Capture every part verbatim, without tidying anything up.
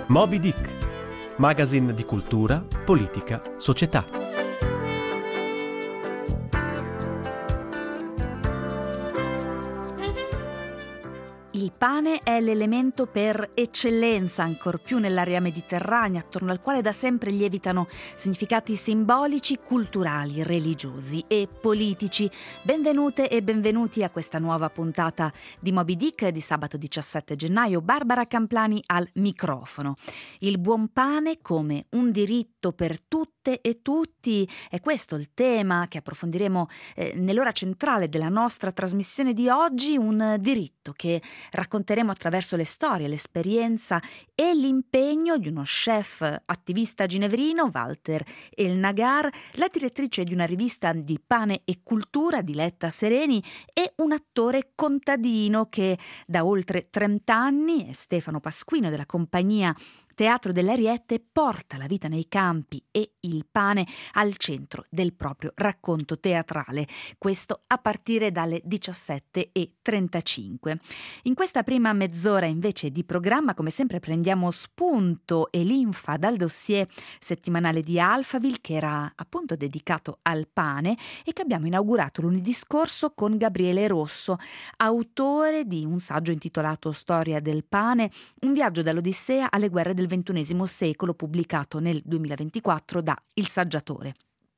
Moby Dick, magazine di cultura, politica, società. Il pane è l'elemento per eccellenza, ancor più nell'area mediterranea, attorno al quale da sempre lievitano significati simbolici, culturali, religiosi e politici. Benvenute e benvenuti a questa nuova puntata di Moby Dick di sabato diciassette gennaio. Barbara Camplani al microfono. Il buon pane come un diritto per tutte e tutti, è questo il tema che approfondiremo eh, nell'ora centrale della nostra trasmissione di oggi, un diritto che racconteremo attraverso le storie, l'esperienza e l'impegno di uno chef attivista ginevrino, Walter El Nagar, la direttrice di una rivista di pane e cultura, Diletta Sereni, e un attore contadino che da oltre trenta anni, è Stefano Pasquino della compagnia Teatro delle Ariette, porta la vita nei campi e il pane al centro del proprio racconto teatrale, questo a partire dalle diciassette e trentacinque. In questa prima mezz'ora invece di programma, come sempre, prendiamo spunto e linfa dal dossier settimanale di Alphaville, che era appunto dedicato al pane e che abbiamo inaugurato lunedì scorso con Gabriele Rosso, autore di un saggio intitolato Storia del pane, un viaggio dall'Odissea alle guerre del ventunesimo secolo, pubblicato nel duemilaventiquattro da Il Saggiatore.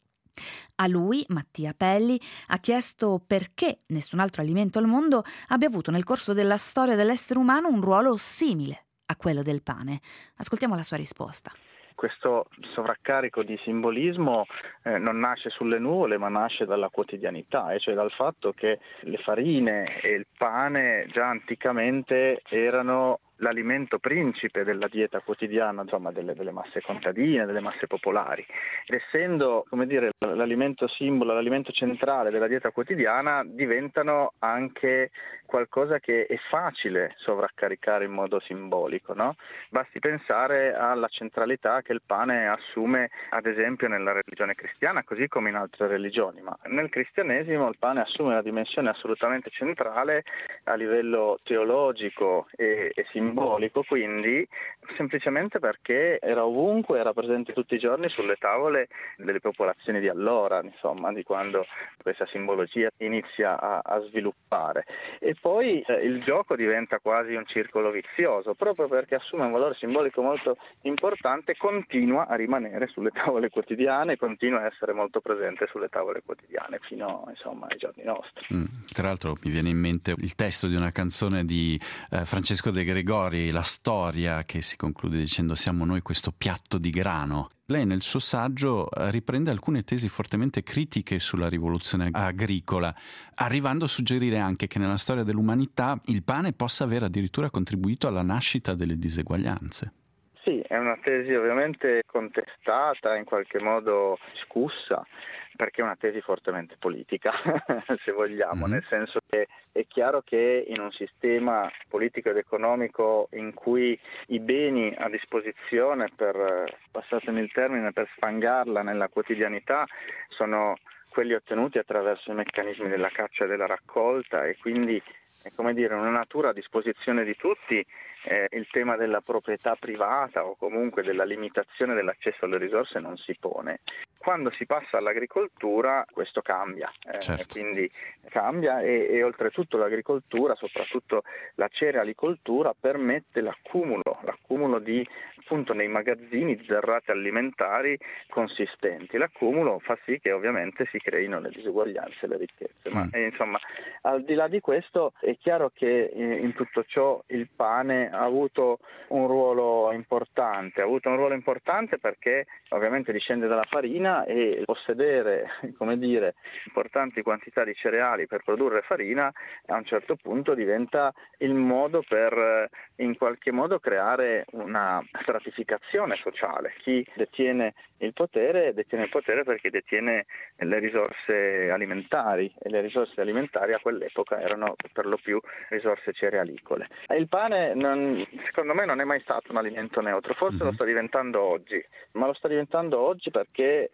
A lui, Mattia Pelli, ha chiesto perché nessun altro alimento al mondo abbia avuto nel corso della storia dell'essere umano un ruolo simile a quello del pane. Ascoltiamo la sua risposta. Questo sovraccarico di simbolismo eh, non nasce sulle nuvole, ma nasce dalla quotidianità, e cioè dal fatto che le farine e il pane già anticamente erano l'alimento principe della dieta quotidiana, insomma, delle, delle masse contadine, delle masse popolari. Ed essendo, come dire, l'alimento simbolo, l'alimento centrale della dieta quotidiana, diventano anche qualcosa che è facile sovraccaricare in modo simbolico, no? Basti pensare alla centralità che il pane assume, ad esempio, nella religione cristiana, così come in altre religioni, ma nel cristianesimo il pane assume una dimensione assolutamente centrale a livello teologico e, e simbolico, quindi semplicemente perché era ovunque, era presente tutti i giorni sulle tavole delle popolazioni di allora, insomma, di quando questa simbologia inizia a, a sviluppare. E poi eh, il gioco diventa quasi un circolo vizioso, proprio perché assume un valore simbolico molto importante, continua a rimanere sulle tavole quotidiane, continua a essere molto presente sulle tavole quotidiane fino, insomma, ai giorni nostri. Mm, tra l'altro mi viene in mente il testo di una canzone di eh, Francesco De Gregori, La storia, che si conclude dicendo: siamo noi questo piatto di grano. Lei nel suo saggio riprende alcune tesi fortemente critiche sulla rivoluzione agricola, arrivando a suggerire anche che nella storia dell'umanità il pane possa aver addirittura contribuito alla nascita delle diseguaglianze. Sì, è una tesi ovviamente contestata, in qualche modo discussa, perché è una tesi fortemente politica, se vogliamo, mm-hmm. nel senso che è chiaro che in un sistema politico ed economico in cui i beni a disposizione, per, passatemi il termine, per sfangarla nella quotidianità, sono quelli ottenuti attraverso i meccanismi della caccia e della raccolta, e quindi è, come dire, una natura a disposizione di tutti. Eh, il tema della proprietà privata o comunque della limitazione dell'accesso alle risorse non si pone. Quando si passa all'agricoltura questo cambia, eh, certo. quindi cambia e, e oltretutto l'agricoltura, soprattutto la cerealicoltura, permette l'accumulo, l'accumulo di, appunto, nei magazzini di derrate alimentari consistenti. L'accumulo fa sì che ovviamente si creino le disuguaglianze e le ricchezze, ma mm. eh, insomma, al di là di questo è chiaro che eh, in tutto ciò il pane ha avuto un ruolo importante, ha avuto un ruolo importante perché ovviamente discende dalla farina, e possedere, come dire, importanti quantità di cereali per produrre farina a un certo punto diventa il modo per in qualche modo creare una stratificazione sociale. Chi detiene il potere detiene il potere perché detiene le risorse alimentari, e le risorse alimentari a quell'epoca erano per lo più risorse cerealicole. Il pane non, secondo me non è mai stato un alimento neutro, forse mm-hmm. lo sta diventando oggi, ma lo sta diventando oggi perché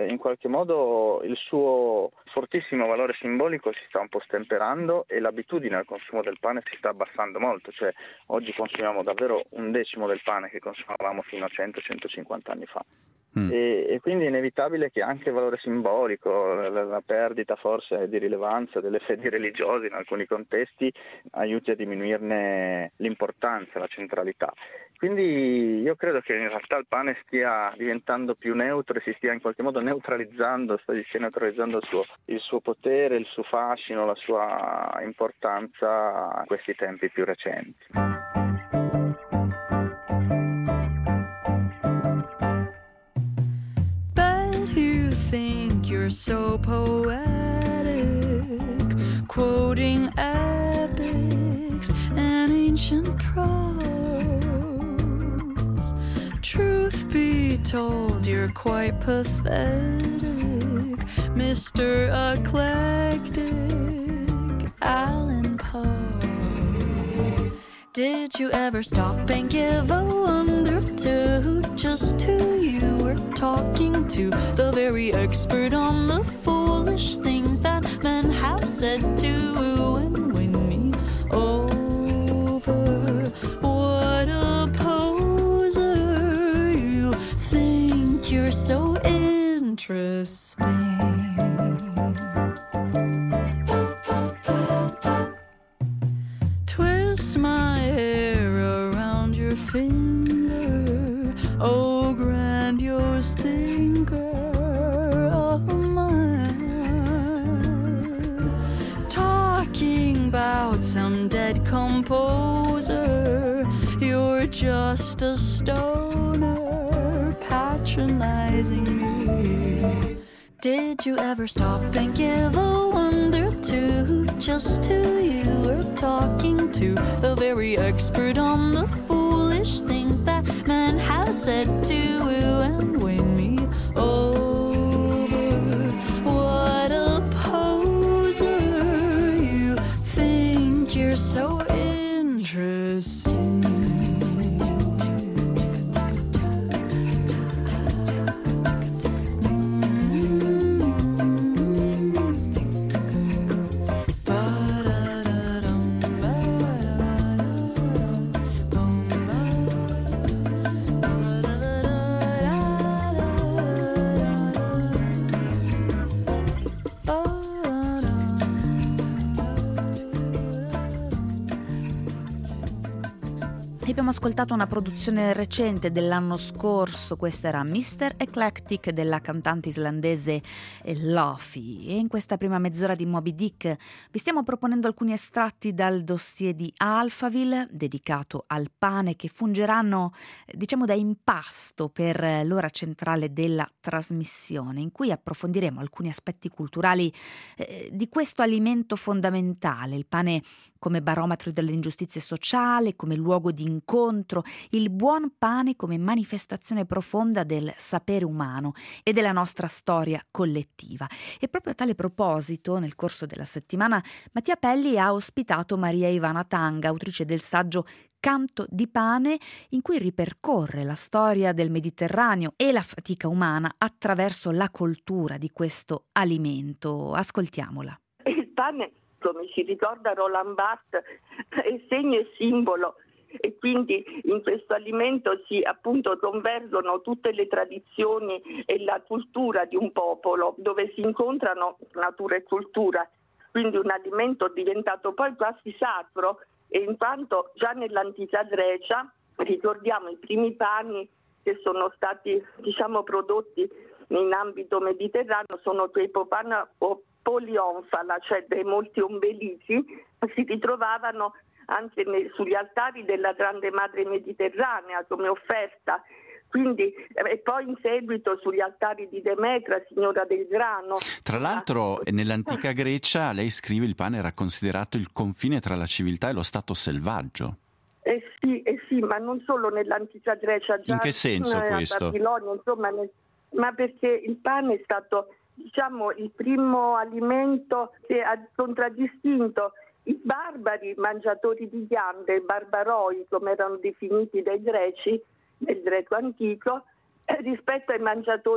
in qualche modo il suo fortissimo valore simbolico si sta un po' stemperando e l'abitudine al consumo del pane si sta abbassando molto, cioè oggi consumiamo davvero un decimo del pane che consumavamo fino a cento centocinquanta anni fa. Mm. E, e quindi è inevitabile che anche il valore simbolico, la, la perdita forse di rilevanza delle fedi religiose in alcuni contesti aiuti a diminuirne l'importanza, la centralità. Quindi io credo che in realtà il pane stia diventando più neutro e si stia in qualche modo neutralizzando, sta stia neutralizzando il suo, il suo potere, il suo fascino, la sua importanza in questi tempi più recenti. You're so poetic, quoting epics and ancient prose. Truth be told, you're quite pathetic, Mister Eclectic Allan Poe. Did you ever stop and give a wonder to who, just who you were talking to? The very expert on the foolish things that men have said to woo and win me over. What a poser, you think you're so interesting. Twist my hair around your finger, oh grandiose thinker of mine, talking about some dead composer. You're just a stoner patronizing me. Did you ever stop and give a wonder to just who you were talking to? The very expert on the foolish things that men have said to you and win me over. What a poser, you think you're so interesting. Abbiamo ascoltato una produzione recente dell'anno scorso, questa era mister Eclectic della cantante islandese Lofi, e in questa prima mezz'ora di Moby Dick vi stiamo proponendo alcuni estratti dal dossier di Alphaville dedicato al pane, che fungeranno diciamo da impasto per l'ora centrale della trasmissione, in cui approfondiremo alcuni aspetti culturali eh, di questo alimento fondamentale, il pane come barometro dell'ingiustizia sociale, come luogo di incontro, il buon pane come manifestazione profonda del sapere umano e della nostra storia collettiva. E proprio a tale proposito, nel corso della settimana, Mattia Pelli ha ospitato Maria Ivana Tanga, autrice del saggio Canto di pane, in cui ripercorre la storia del Mediterraneo e la fatica umana attraverso la coltura di questo alimento. Ascoltiamola. Il pane, come ci ricorda Roland Barthes, è segno e simbolo, e quindi in questo alimento si appunto convergono tutte le tradizioni e la cultura di un popolo, dove si incontrano natura e cultura, quindi un alimento diventato poi quasi sacro, e in quanto già nell'antica Grecia ricordiamo i primi pani che sono stati diciamo prodotti in ambito mediterraneo sono quei popana o polionfala, cioè dei molti ombelici, si ritrovavano anche nei, sugli altari della Grande Madre Mediterranea come offerta. Quindi, e poi in seguito sugli altari di Demetra, signora del grano. Tra l'altro, nell'antica Grecia, lei scrive, il pane era considerato il confine tra la civiltà e lo stato selvaggio. Eh sì, eh sì, ma non solo nell'antica Grecia. Già in che senso in, questo? Babilonia, insomma, nel, ma perché il pane è stato, diciamo, il primo alimento che ha contraddistinto i barbari mangiatori di ghiande, barbaroi, come erano definiti dai greci, nel greco antico, eh, rispetto ai mangiatori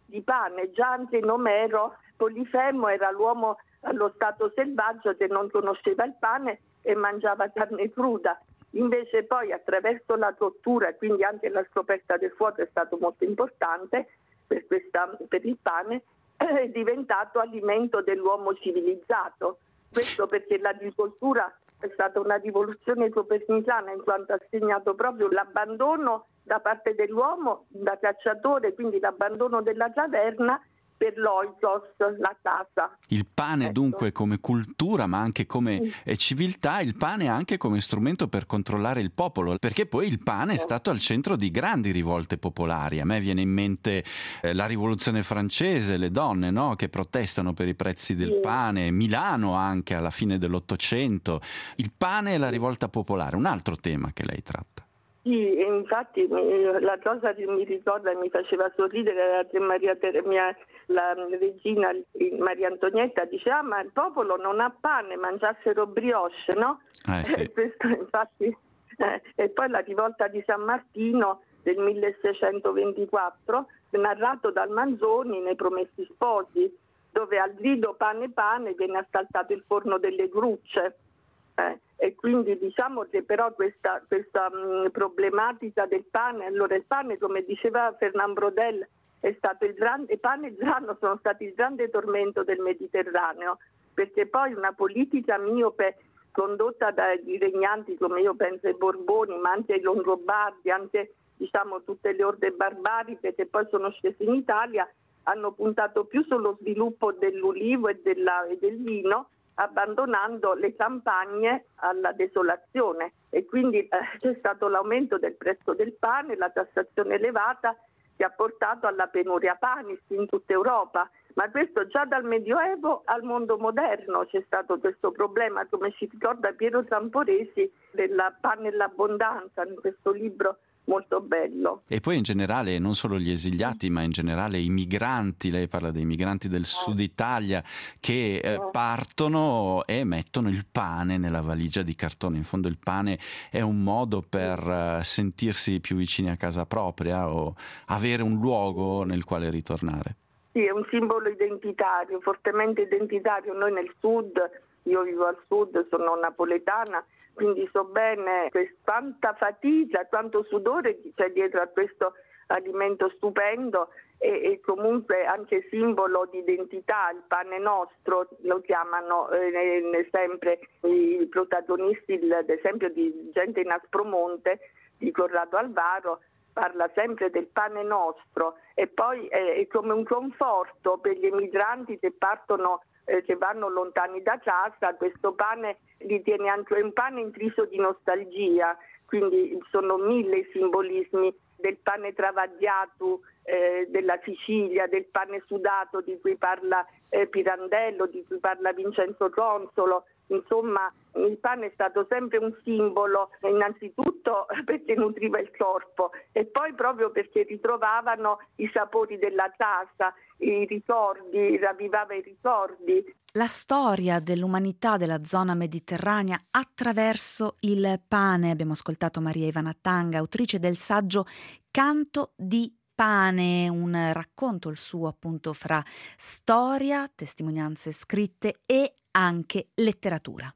di pane. Già anche in Omero Polifemo era l'uomo allo stato selvaggio che non conosceva il pane e mangiava carne cruda. Invece poi attraverso la cottura, quindi anche la scoperta del fuoco è stato molto importante per, questa, per il pane, è diventato alimento dell'uomo civilizzato. Questo perché l'agricoltura è stata una rivoluzione copernicana, in quanto ha segnato proprio l'abbandono da parte dell'uomo da cacciatore, quindi l'abbandono della caverna per l'oikos, la casa. Il pane ecco. Dunque come cultura, ma anche come sì. civiltà, il pane anche come strumento per controllare il popolo, perché poi il pane è stato al centro di grandi rivolte popolari. A me viene in mente eh, la rivoluzione francese, le donne, no? Che protestano per i prezzi del sì. pane, Milano anche alla fine dell'Ottocento. Il pane e la rivolta popolare, un altro tema che lei tratta. Sì, infatti la cosa che mi ricorda e mi faceva sorridere era che Maria Teremia, la regina Maria Antonietta, diceva ah, ma il popolo non ha pane, mangiassero brioche, no? Eh, sì. Questo, infatti, eh, e poi la rivolta di San Martino del milleseicentoventiquattro, narrato dal Manzoni nei Promessi Sposi, dove al grido pane pane viene assaltato il forno delle grucce. Eh, e quindi diciamo che però questa, questa mh, problematica del pane, allora il pane, come diceva Fernand Braudel, è stato il grande, il pane e il grano sono stati il grande tormento del Mediterraneo, perché poi una politica miope condotta dai regnanti come io penso ai Borboni, ma anche ai Longobardi, anche diciamo tutte le orde barbariche che poi sono scese in Italia, hanno puntato più sullo sviluppo dell'ulivo e, della, e del vino, abbandonando le campagne alla desolazione, e quindi eh, c'è stato l'aumento del prezzo del pane, la tassazione elevata che ha portato alla penuria panis in tutta Europa. Ma questo già dal Medioevo al mondo moderno c'è stato questo problema, come ci ricorda Piero Zamporesi della Pane e l'abbondanza in questo libro molto bello. E poi in generale non solo gli esiliati, ma in generale i migranti, lei parla dei migranti del sud Italia che eh, partono e mettono il pane nella valigia di cartone. In fondo il pane è un modo per uh, sentirsi più vicini a casa propria o avere un luogo nel quale ritornare. Sì, è un simbolo identitario, fortemente identitario. Noi nel sud, io vivo al sud, sono napoletana, quindi so bene quanta fatica, quanto sudore c'è dietro a questo alimento stupendo e, e comunque anche simbolo di identità. Il pane nostro lo chiamano eh, sempre i protagonisti, ad esempio di Gente in Aspromonte, di Corrado Alvaro, parla sempre del pane nostro, e poi è, è come un conforto per gli emigranti che partono, eh, che vanno lontani da casa. Questo pane ritiene anche un pane intriso di nostalgia, quindi sono mille i simbolismi del pane travagliato eh, della Sicilia, del pane sudato di cui parla eh, Pirandello, di cui parla Vincenzo Consolo. Insomma, il pane è stato sempre un simbolo, innanzitutto perché nutriva il corpo e poi proprio perché ritrovavano i sapori della casa, i ricordi, ravvivava i ricordi. La storia dell'umanità della zona mediterranea attraverso il pane. Abbiamo ascoltato Maria Ivana Tanga, autrice del saggio Canto di pane, un racconto il suo appunto fra storia, testimonianze scritte e anche letteratura.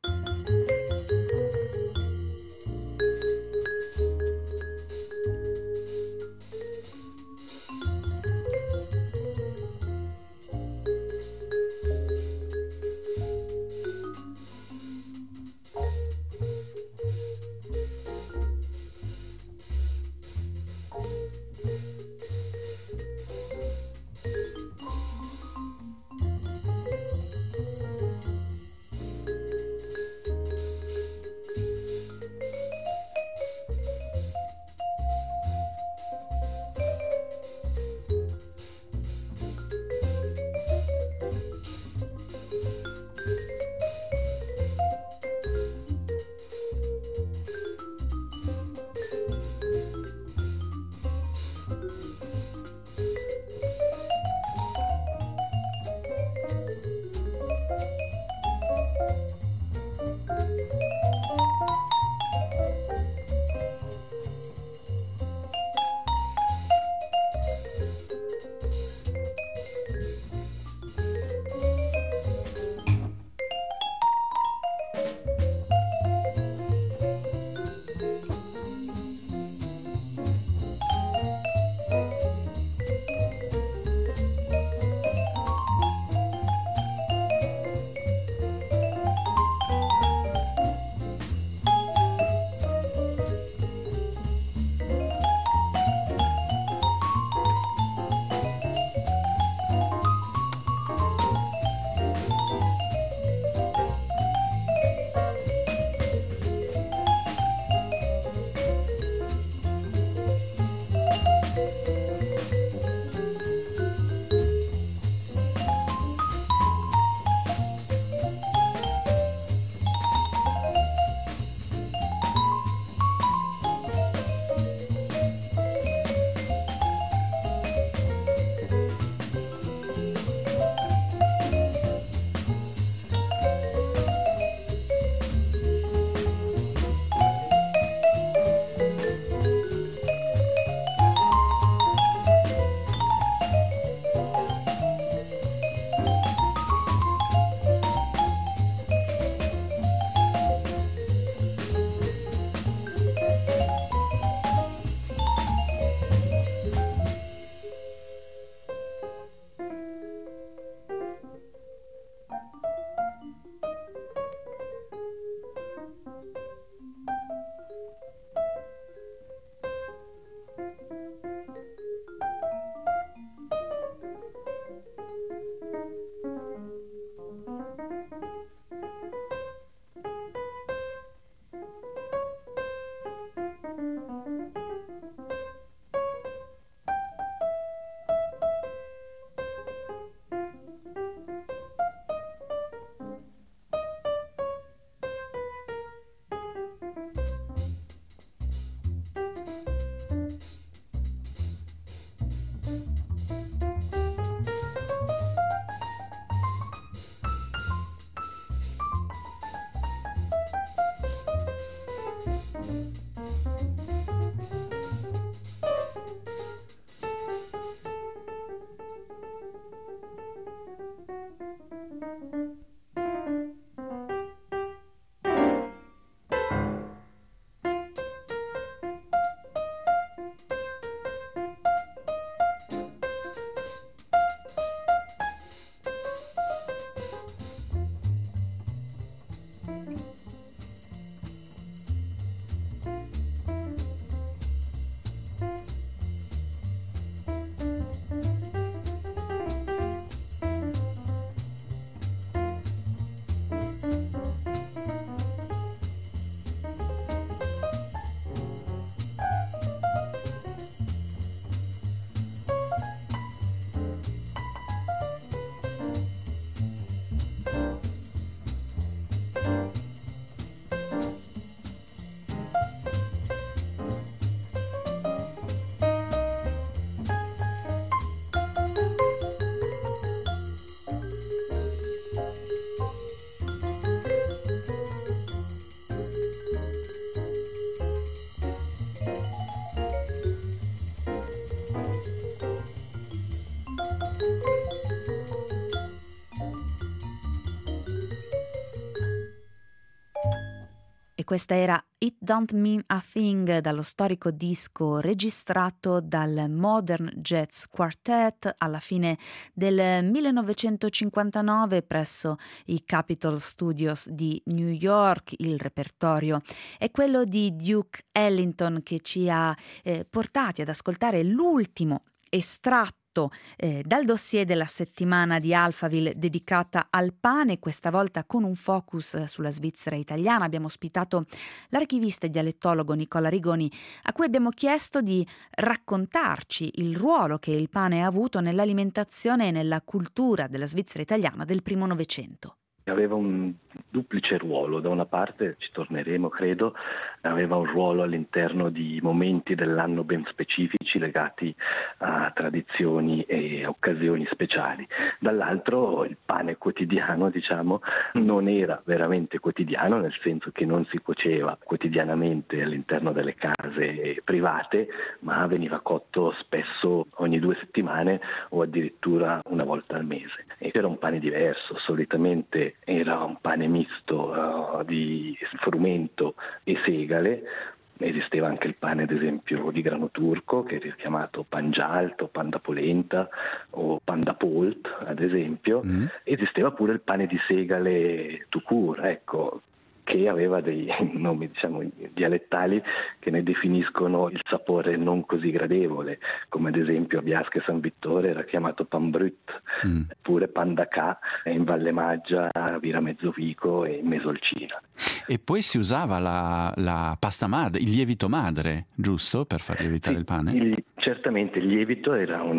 E questa era It Don't Mean a Thing, dallo storico disco registrato dal Modern Jazz Quartet alla fine del millenovecentocinquantanove presso i Capitol Studios di New York. Il repertorio è quello di Duke Ellington, che ci ha eh, portati ad ascoltare l'ultimo estratto Eh, dal dossier della settimana di Alphaville dedicata al pane, questa volta con un focus eh, sulla Svizzera italiana. Abbiamo ospitato l'archivista e dialettologo Nicola Rigoni, a cui abbiamo chiesto di raccontarci il ruolo che il pane ha avuto nell'alimentazione e nella cultura della Svizzera italiana del primo Novecento. Aveva un duplice ruolo: da una parte, ci torneremo credo, aveva un ruolo all'interno di momenti dell'anno ben specifici legati a tradizioni e occasioni speciali, dall'altro il pane quotidiano, diciamo, non era veramente quotidiano, nel senso che non si cuoceva quotidianamente all'interno delle case private, ma veniva cotto spesso ogni due settimane o addirittura una volta al mese. E era un pane diverso, solitamente era un pane misto uh, di frumento e segale. Esisteva anche il pane, ad esempio, di grano turco, che era chiamato pangialto, panda polenta o panda polt, ad esempio. Mm. Esisteva pure il pane di segale tout court, ecco, che aveva dei nomi, diciamo, dialettali che ne definiscono il sapore non così gradevole, come ad esempio a Biasca e San Vittore era chiamato pan brut, mm. oppure pan da ca in Valle Maggia, Vira Mezzovico e in Mesolcina. E poi si usava la, la pasta madre, il lievito madre, giusto, per far lievitare sì, il pane? Il, certamente il lievito era un,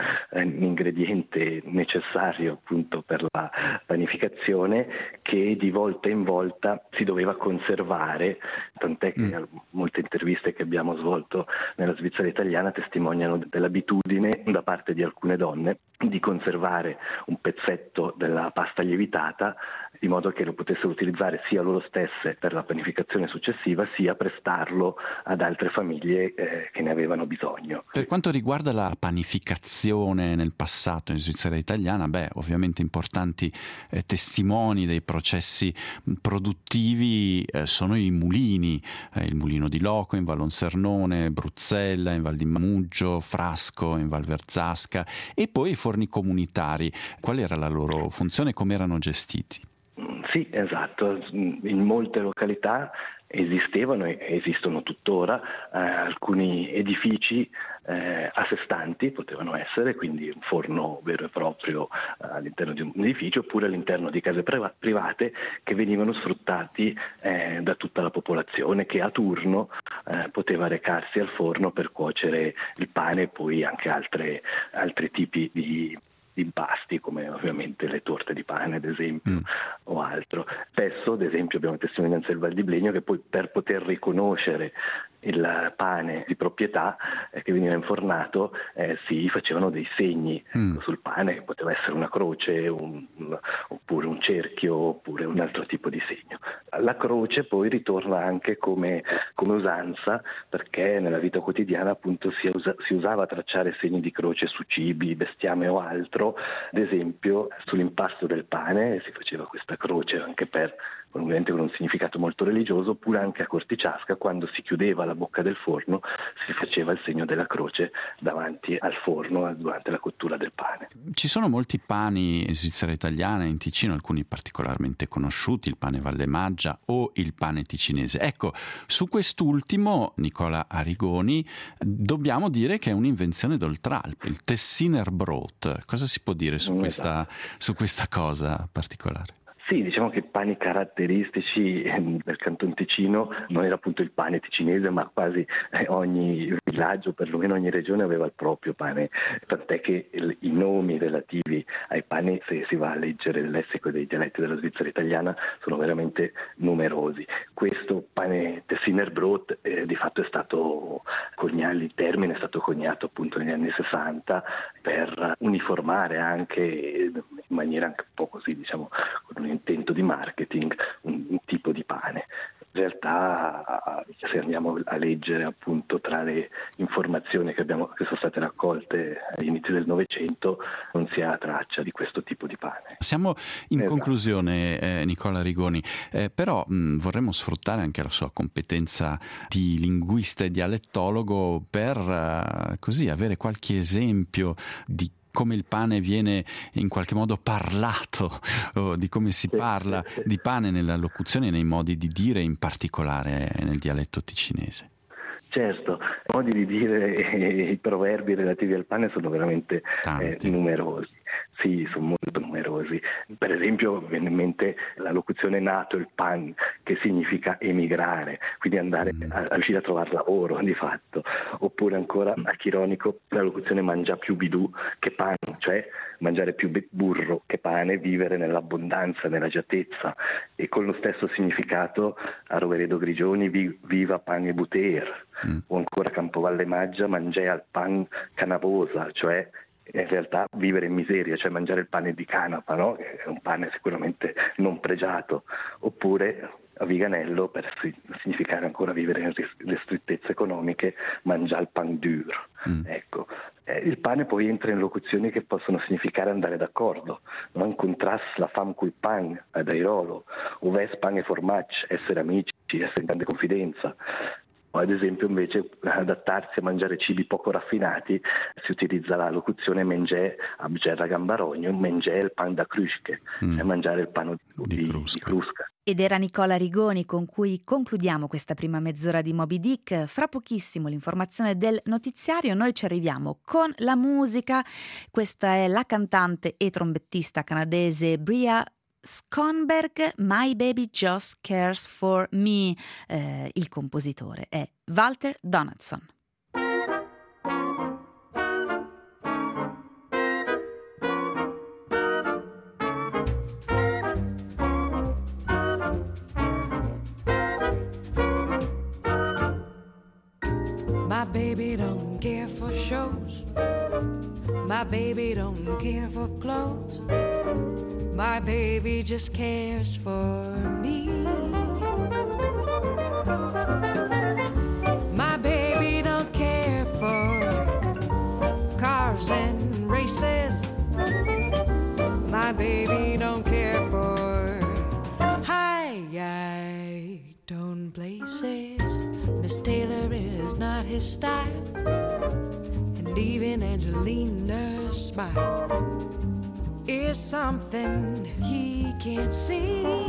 un ingrediente necessario appunto per la panificazione, che di volta in volta si doveva conservare, tant'è che mm. molte interviste che abbiamo svolto nella Svizzera italiana testimoniano dell'abitudine da parte di alcune donne di conservare un pezzetto della pasta lievitata di modo che lo potessero utilizzare sia loro stesse per la panificazione successiva, sia prestarlo ad altre famiglie eh, che ne avevano bisogno. Per quanto riguarda la panificazione nel passato in Svizzera italiana, beh, ovviamente importanti eh, testimoni dei processi produttivi eh, sono i mulini, eh, il mulino di Loco in Vallonsernone, Bruzzella in Val di Mamuggio, Frasco in Val Verzasca, e poi i forni comunitari. Qual era la loro funzione e come erano gestiti? Sì, esatto. In molte località esistevano e esistono tuttora eh, alcuni edifici eh, a sé stanti, potevano essere, quindi un forno vero e proprio eh, all'interno di un edificio, oppure all'interno di case priva- private che venivano sfruttati eh, da tutta la popolazione, che a turno eh, poteva recarsi al forno per cuocere il pane e poi anche altre, altri tipi di di impasti, come ovviamente le torte di pane ad esempio mm. o altro. Spesso ad esempio abbiamo testimonianza del Val di Blegno che poi per poter riconoscere il pane di proprietà eh, che veniva infornato eh, si facevano dei segni mm. sul pane, che poteva essere una croce un, un, oppure un cerchio oppure un altro tipo di segno. La croce poi ritorna anche come, come usanza, perché nella vita quotidiana appunto si, usa, si usava tracciare segni di croce su cibi, bestiame o altro. Ad esempio sull'impasto del pane si faceva questa croce anche per, ovviamente con un significato molto religioso, oppure anche a Corticiasca quando si chiudeva la bocca del forno si faceva il segno della croce davanti al forno durante la cottura del pane. Ci sono molti pani in Svizzera italiana, in Ticino, alcuni particolarmente conosciuti, il pane Vallemaggia o il pane ticinese. Ecco, su quest'ultimo, Nicola Arrigoni, dobbiamo dire che è un'invenzione d'Oltralpe, il Tessiner Brot. Cosa si può dire su questa, su questa cosa particolare? Sì, diciamo che i pani caratteristici del Canton Ticino non era appunto il pane ticinese, ma quasi ogni villaggio, perlomeno ogni regione aveva il proprio pane, tant'è che i nomi relativi ai pani, se si va a leggere il lessico dei dialetti della Svizzera italiana, sono veramente numerosi. Questo pane Tessiner Brot eh, di fatto è stato coniato, il termine è stato coniato appunto negli anni sessanta per uniformare anche in maniera anche un po' così, diciamo, con un intento di marketing, un, un tipo di pane. In realtà, se andiamo a leggere appunto tra le informazioni che, abbiamo, che sono state raccolte agli inizi del Novecento, non si ha traccia di questo tipo di pane. Siamo in esatto. conclusione, eh, Nicola Arrigoni, eh, però mh, vorremmo sfruttare anche la sua competenza di linguista e dialettologo per uh, così avere qualche esempio di come il pane viene in qualche modo parlato, o di come si parla di pane nella locuzione e nei modi di dire, in particolare nel dialetto ticinese. Certo, i modi di dire e i proverbi relativi al pane sono veramente eh, numerosi. Sì, sono molto numerosi. Per esempio viene in mente la locuzione nato il pan, che significa emigrare, quindi andare mm. a, a riuscire a trovare lavoro di fatto. Oppure ancora, a Chironico, la locuzione mangia più bidù che pan, cioè mangiare più burro che pane, vivere nell'abbondanza, nell'agiatezza. E con lo stesso significato a Roveredo Grigioni, vi, viva pan e buter. Mm. O ancora a Campovalle Maggia, mangia al pan canavosa, cioè in realtà vivere in miseria, cioè mangiare il pane di canapa, no? È un pane sicuramente non pregiato. Oppure a Viganello, per significare ancora vivere in ristrettezze economiche, mangia il pan dur. Mm. Ecco. Eh, il pane poi entra in locuzioni che possono significare andare d'accordo, no? In contrasto la fam col pan ad Airolo, o ves pan e formaggi, essere amici, essere in grande confidenza. O ad esempio invece adattarsi a mangiare cibi poco raffinati si utilizza la locuzione mengè a Bgerra Gambarogno, mengè il pan da crusche, mm. cioè mangiare il pane di, di, crusca. di crusca. Ed era Nicola Arrigoni con cui concludiamo questa prima mezz'ora di Moby Dick. Fra pochissimo l'informazione del notiziario, noi ci arriviamo con la musica. Questa è la cantante e trombettista canadese Bria Skonberg, My Baby Just Cares for Me. Eh, il compositore è Walter Donaldson. My baby don't care for shows. My baby don't care for clothes. My baby just cares for me. My baby don't care for his style, and even Angelina's smile is something he can't see.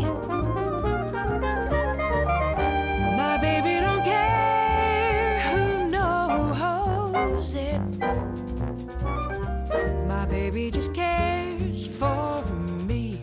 My baby don't care who knows it. My baby just cares for me.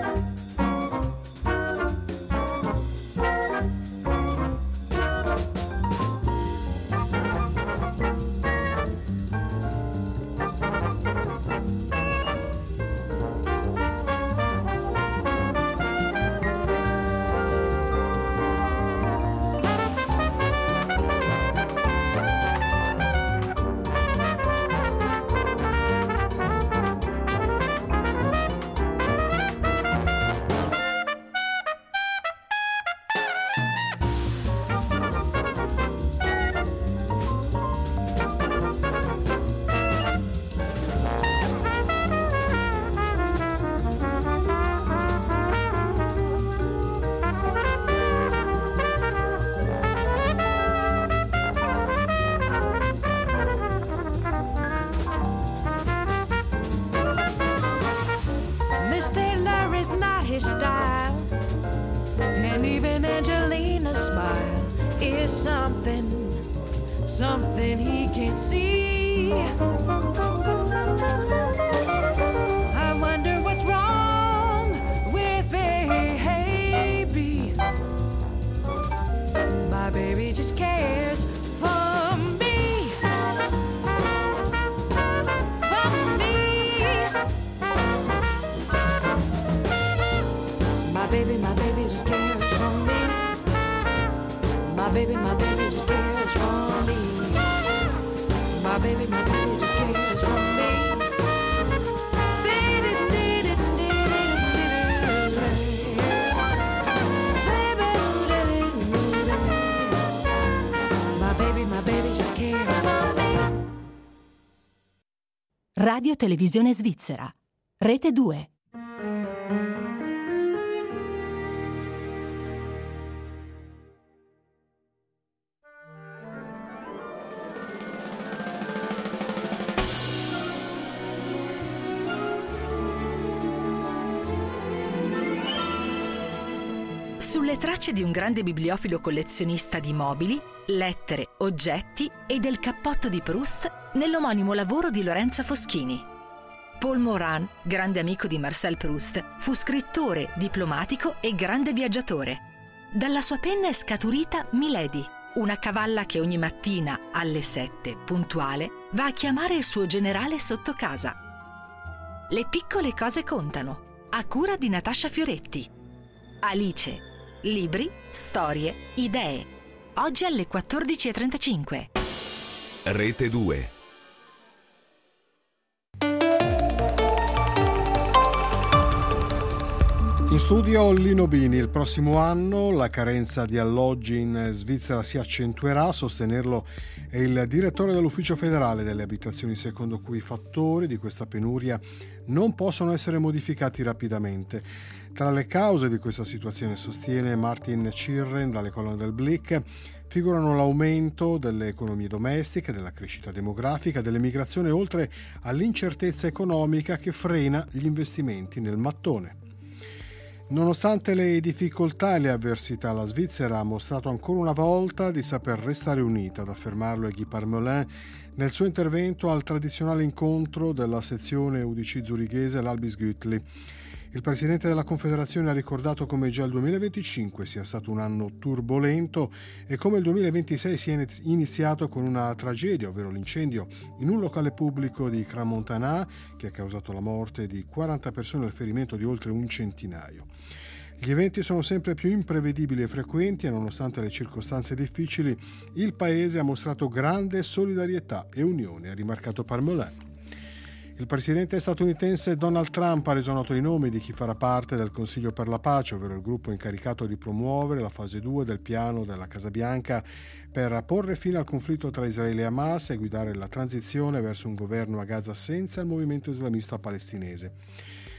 Something he can't see. I wonder what's wrong with baby. My baby just cares for me. For me. My baby, my baby just cares for me. My baby, my baby just cares for me. My baby, my baby just cares for me. My baby, my baby just cares for me. Radio Televisione Svizzera, Rete due. Sulle tracce di un grande bibliofilo collezionista di mobili, lettere, oggetti e del cappotto di Proust nell'omonimo lavoro di Lorenza Foschini. Paul Morand, grande amico di Marcel Proust, fu scrittore, diplomatico e grande viaggiatore. Dalla sua penna è scaturita Milady, una cavalla che ogni mattina alle sette, puntuale, va a chiamare il suo generale sotto casa. Le piccole cose contano, a cura di Natascia Fioretti. Alice. Libri, storie, idee. Oggi alle quattordici e trentacinque. Rete due. In studio Lino Bini. Il prossimo anno la carenza di alloggi in Svizzera si accentuerà. A sostenerlo è il direttore dell'Ufficio federale delle abitazioni, secondo cui i fattori di questa penuria non possono essere modificati rapidamente. Tra le cause di questa situazione, sostiene Martin Cirren dalle colonne del Blick, figurano l'aumento delle economie domestiche, della crescita demografica, dell'emigrazione, oltre all'incertezza economica che frena gli investimenti nel mattone. Nonostante le difficoltà e le avversità, la Svizzera ha mostrato ancora una volta di saper restare unita, ad affermarlo Guy Parmelin nel suo intervento al tradizionale incontro della sezione U D C zurighese all'Albis Gütli. Il presidente della Confederazione ha ricordato come già il duemilaventicinque sia stato un anno turbolento e come il duemilaventisei sia iniziato con una tragedia, ovvero l'incendio in un locale pubblico di Crans-Montana che ha causato la morte di quaranta persone e il ferimento di oltre un centinaio. Gli eventi sono sempre più imprevedibili e frequenti e nonostante le circostanze difficili il Paese ha mostrato grande solidarietà e unione, ha rimarcato Parmelin. Il presidente statunitense Donald Trump ha reso noto i nomi di chi farà parte del Consiglio per la pace, ovvero il gruppo incaricato di promuovere la fase due del piano della Casa Bianca per porre fine al conflitto tra Israele e Hamas e guidare la transizione verso un governo a Gaza senza il movimento islamista palestinese.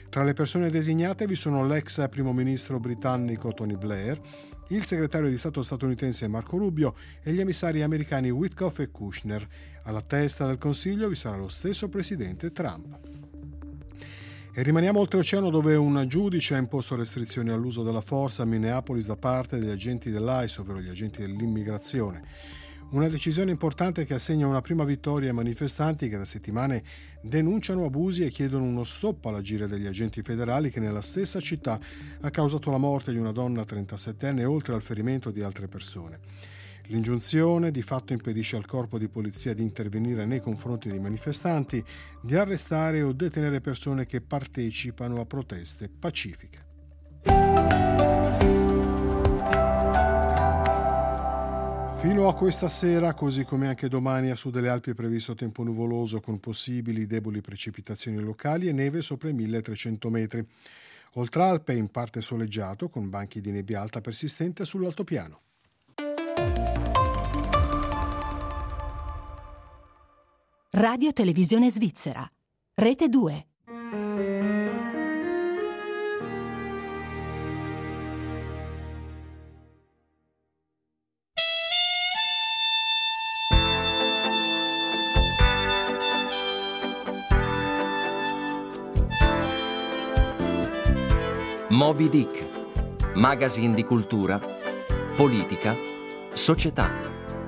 Tra le persone designate vi sono l'ex primo ministro britannico Tony Blair, il segretario di Stato statunitense Marco Rubio e gli emissari americani Witkoff e Kushner. Alla testa del Consiglio vi sarà lo stesso presidente Trump. E rimaniamo oltreoceano, dove un giudice ha imposto restrizioni all'uso della forza a Minneapolis da parte degli agenti dell'ICE, ovvero gli agenti dell'immigrazione. Una decisione importante che assegna una prima vittoria ai manifestanti che da settimane denunciano abusi e chiedono uno stop all'agire degli agenti federali che nella stessa città ha causato la morte di una donna trentasettenne oltre al ferimento di altre persone. L'ingiunzione di fatto impedisce al corpo di polizia di intervenire nei confronti dei manifestanti, di arrestare o detenere persone che partecipano a proteste pacifiche. Fino a questa sera, così come anche domani, a sud delle Alpi è previsto tempo nuvoloso con possibili deboli precipitazioni locali e neve sopra i milletrecento metri. Oltralpe in parte soleggiato con banchi di nebbia alta persistente sull'altopiano. Radio Televisione Svizzera. Rete due. Moby Dick, magazine di cultura, politica, società.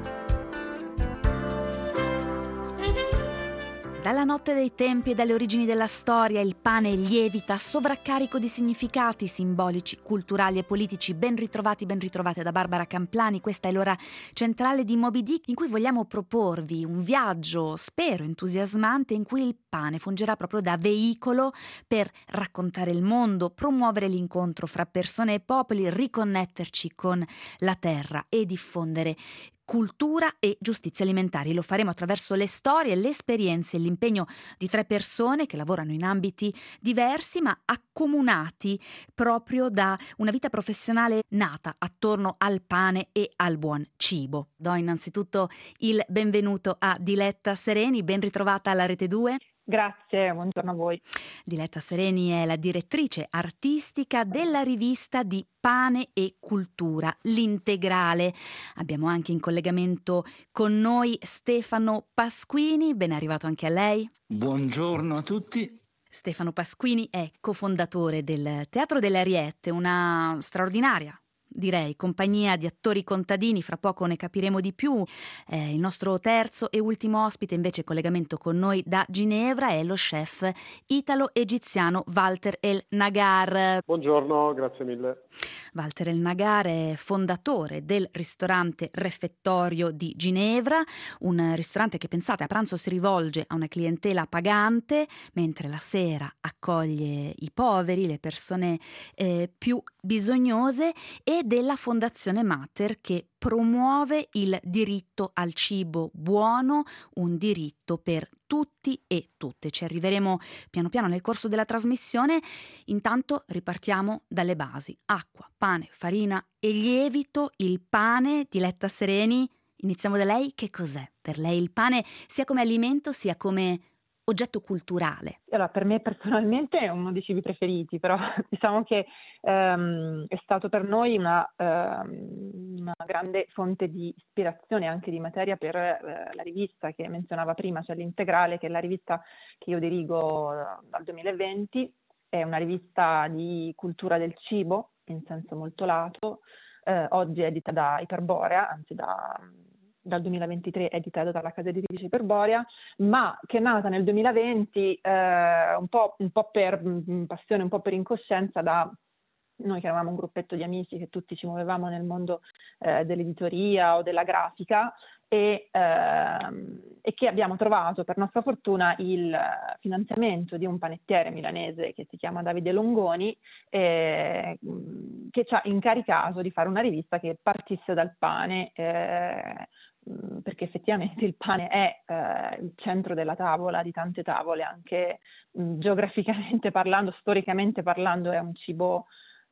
Dalla notte dei tempi e dalle origini della storia il pane lievita, sovraccarico di significati simbolici, culturali e politici. Ben ritrovati, ben ritrovate da Barbara Camplani. Questa è l'ora centrale di Moby Dick, in cui vogliamo proporvi un viaggio, spero, entusiasmante, in cui il pane fungerà proprio da veicolo per raccontare il mondo, promuovere l'incontro fra persone e popoli, riconnetterci con la terra e diffondere cultura e giustizia alimentari. Lo faremo attraverso le storie, le esperienze e l'impegno di tre persone che lavorano in ambiti diversi ma accomunati proprio da una vita professionale nata attorno al pane e al buon cibo. Do innanzitutto il benvenuto a Diletta Sereni, ben ritrovata alla Rete due. Grazie, buongiorno a voi. Diletta Sereni è la direttrice artistica della rivista di Pane e Cultura, l'Integrale. Abbiamo anche in collegamento con noi Stefano Pasquini, ben arrivato anche a lei. Buongiorno a tutti. Stefano Pasquini è cofondatore del Teatro delle Ariette, una straordinaria, direi, compagnia di attori contadini. Fra poco ne capiremo di più. Eh, il nostro terzo e ultimo ospite invece in collegamento con noi da Ginevra è lo chef italo-egiziano Walter El Nagar. Buongiorno, grazie mille. Walter El Nagar è fondatore del ristorante Refettorio di Ginevra, un ristorante che, pensate, a pranzo si rivolge a una clientela pagante, mentre la sera accoglie i poveri, le persone eh, più bisognose, e della Fondazione Mater, che promuove il diritto al cibo buono, un diritto per tutti e tutte. Ci arriveremo piano piano nel corso della trasmissione. Intanto ripartiamo dalle basi: acqua, pane, farina e lievito. Il pane, Diletta Sereni, iniziamo da lei. Che cos'è per lei il pane, sia come alimento sia come oggetto culturale? Allora, per me personalmente è uno dei cibi preferiti, però diciamo che ehm, è stato per noi una, ehm, una grande fonte di ispirazione, anche di materia, per eh, la rivista che menzionava prima, cioè l'Integrale, che è la rivista che io dirigo dal duemilaventi. È una rivista di cultura del cibo, in senso molto lato. Eh, oggi è edita da Iperborea, anzi da... dal duemilaventitré editata dalla casa editrice Iperborea, ma che è nata nel duemilaventi eh, un po', un po' per mh, passione, un po' per incoscienza, da noi che eravamo un gruppetto di amici che tutti ci muovevamo nel mondo eh, dell'editoria o della grafica, e, ehm, e che abbiamo trovato, per nostra fortuna, il finanziamento di un panettiere milanese che si chiama Davide Longoni, eh, che ci ha incaricato di fare una rivista che partisse dal pane, eh, perché effettivamente il pane è eh, il centro della tavola, di tante tavole, anche mh, geograficamente parlando, storicamente parlando, è un cibo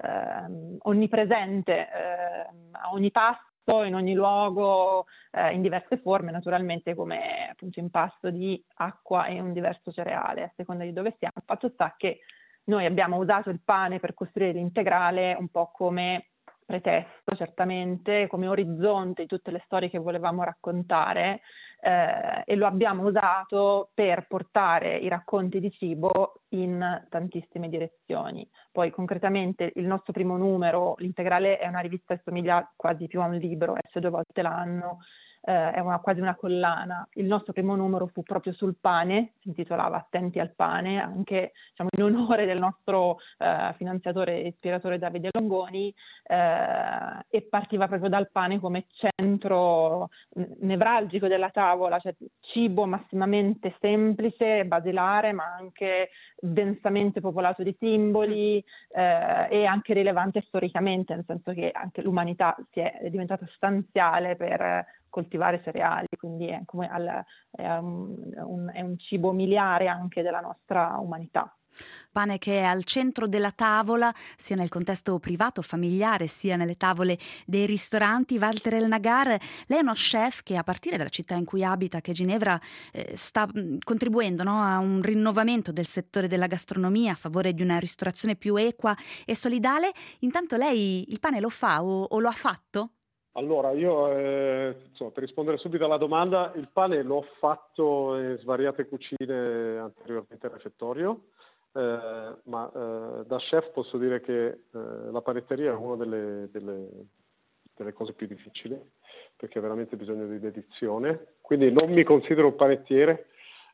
eh, onnipresente eh, a ogni pasto, in ogni luogo, eh, in diverse forme, naturalmente, come appunto impasto di acqua e un diverso cereale, a seconda di dove siamo. Fatto sta che noi abbiamo usato il pane per costruire l'integrale un po' come pretesto, certamente, come orizzonte di tutte le storie che volevamo raccontare, eh, e lo abbiamo usato per portare i racconti di cibo in tantissime direzioni. Poi concretamente il nostro primo numero, l'integrale è una rivista che somiglia quasi più a un libro, esce due volte l'anno, eh, è una, quasi una collana. Il nostro primo numero fu proprio sul pane, si intitolava Attenti al pane, anche diciamo, in onore del nostro eh, finanziatore e ispiratore Davide Longoni, eh, e partiva proprio dal pane come centro nevralgico della tavola, cioè cibo massimamente semplice, basilare, ma anche densamente popolato di simboli, eh, e anche rilevante storicamente, nel senso che anche l'umanità si è, è diventata stanziale per coltivare cereali, quindi è, come al, è, un, è un cibo miliare anche della nostra umanità. Pane che è al centro della tavola, sia nel contesto privato, familiare, sia nelle tavole dei ristoranti. Walter El Nagar, lei è uno chef che a partire dalla città in cui abita, che è Ginevra, eh, sta contribuendo no, a un rinnovamento del settore della gastronomia a favore di una ristorazione più equa e solidale. Intanto lei il pane lo fa o, o lo ha fatto? Allora, io eh, insomma, per rispondere subito alla domanda, il pane l'ho fatto in svariate cucine anteriormente al refettorio, eh, ma eh, da chef posso dire che eh, la panetteria è una delle, delle, delle cose più difficili, perché ha veramente bisogno di dedizione. Quindi non mi considero un panettiere,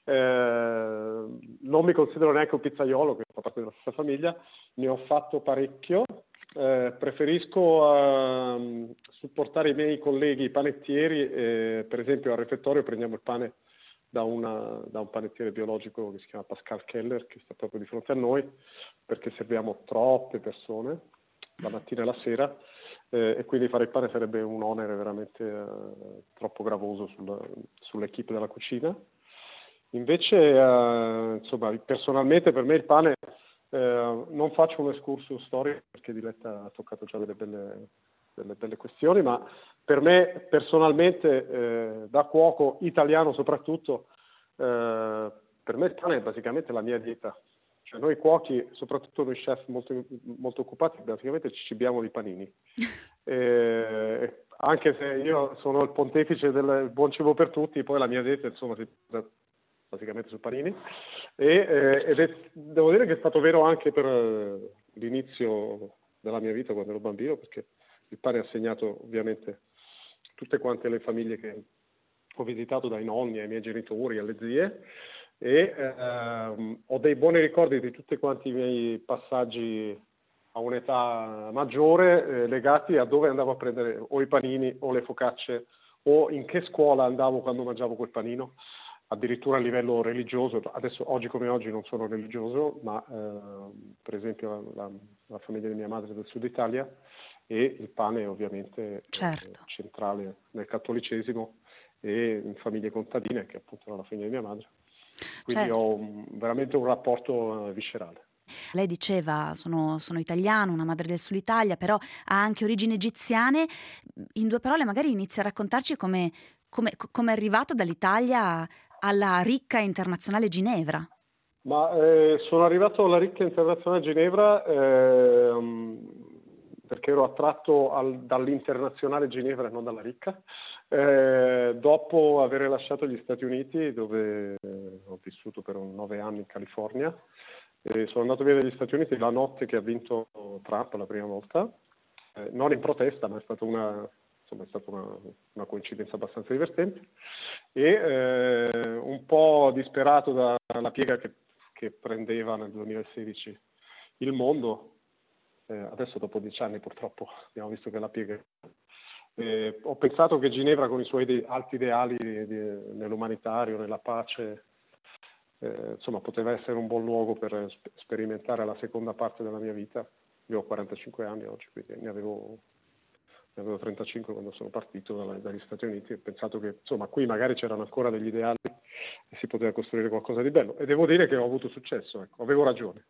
eh, non mi considero neanche un pizzaiolo, che fa parte della stessa famiglia, ne ho fatto parecchio. Eh, preferisco uh, supportare i miei colleghi panettieri, eh, per esempio al refettorio prendiamo il pane da, una, da un panettiere biologico che si chiama Pascal Keller, che sta proprio di fronte a noi, perché serviamo troppe persone la mattina e la sera, eh, e quindi fare il pane sarebbe un onere veramente uh, troppo gravoso sul, sull'equipe della cucina. Invece uh, insomma, personalmente per me il pane Eh, non faccio un excursus storico perché Diletta ha toccato già delle belle, delle belle questioni, ma per me personalmente, eh, da cuoco italiano soprattutto, eh, per me il pane è basicamente la mia dieta. Cioè noi cuochi, soprattutto noi chef molto, molto occupati, basicamente ci cibiamo di panini. Eh, anche se io sono il pontefice del buon cibo per tutti, poi la mia dieta insomma si basicamente su panini, e, eh, ed è, devo dire che è stato vero anche per eh, l'inizio della mia vita quando ero bambino, perché il pane ha segnato ovviamente tutte quante le famiglie che ho visitato, dai nonni ai miei genitori, alle zie, e eh, ho dei buoni ricordi di tutti quanti i miei passaggi a un'età maggiore, eh, legati a dove andavo a prendere o i panini o le focacce, o in che scuola andavo quando mangiavo quel panino. Addirittura a livello religioso, adesso oggi come oggi non sono religioso, ma eh, per esempio la, la famiglia di mia madre è del sud Italia e il pane è ovviamente certo. eh, centrale nel cattolicesimo e in famiglie contadine, che appunto era la famiglia di mia madre. Quindi certo. ho un, veramente un rapporto eh, viscerale. Lei diceva sono, sono italiano, una madre del sud Italia, però ha anche origini egiziane. In due parole magari inizia a raccontarci come, come, come è arrivato dall'Italia alla ricca internazionale Ginevra. Ma eh, sono arrivato alla ricca internazionale Ginevra eh, perché ero attratto al, dall'internazionale Ginevra e non dalla ricca, eh, dopo aver lasciato gli Stati Uniti, dove eh, ho vissuto per un nove anni in California. Eh, sono andato via dagli Stati Uniti la notte che ha vinto Trump la prima volta, eh, non in protesta, ma è stata una... Insomma, è stata una, una coincidenza abbastanza divertente e eh, un po' disperato dalla piega che, che prendeva nel duemilasedici il mondo. Eh, adesso dopo dieci anni purtroppo abbiamo visto che la piega eh, ho pensato che Ginevra con i suoi ide- alti ideali di, di, nell'umanitario, nella pace, eh, insomma poteva essere un buon luogo per sp- sperimentare la seconda parte della mia vita. Io ho quarantacinque anni oggi, quindi ne avevo Ne avevo trentacinque quando sono partito dagli Stati Uniti e ho pensato che insomma qui magari c'erano ancora degli ideali e si poteva costruire qualcosa di bello, e devo dire che ho avuto successo, ecco, avevo ragione.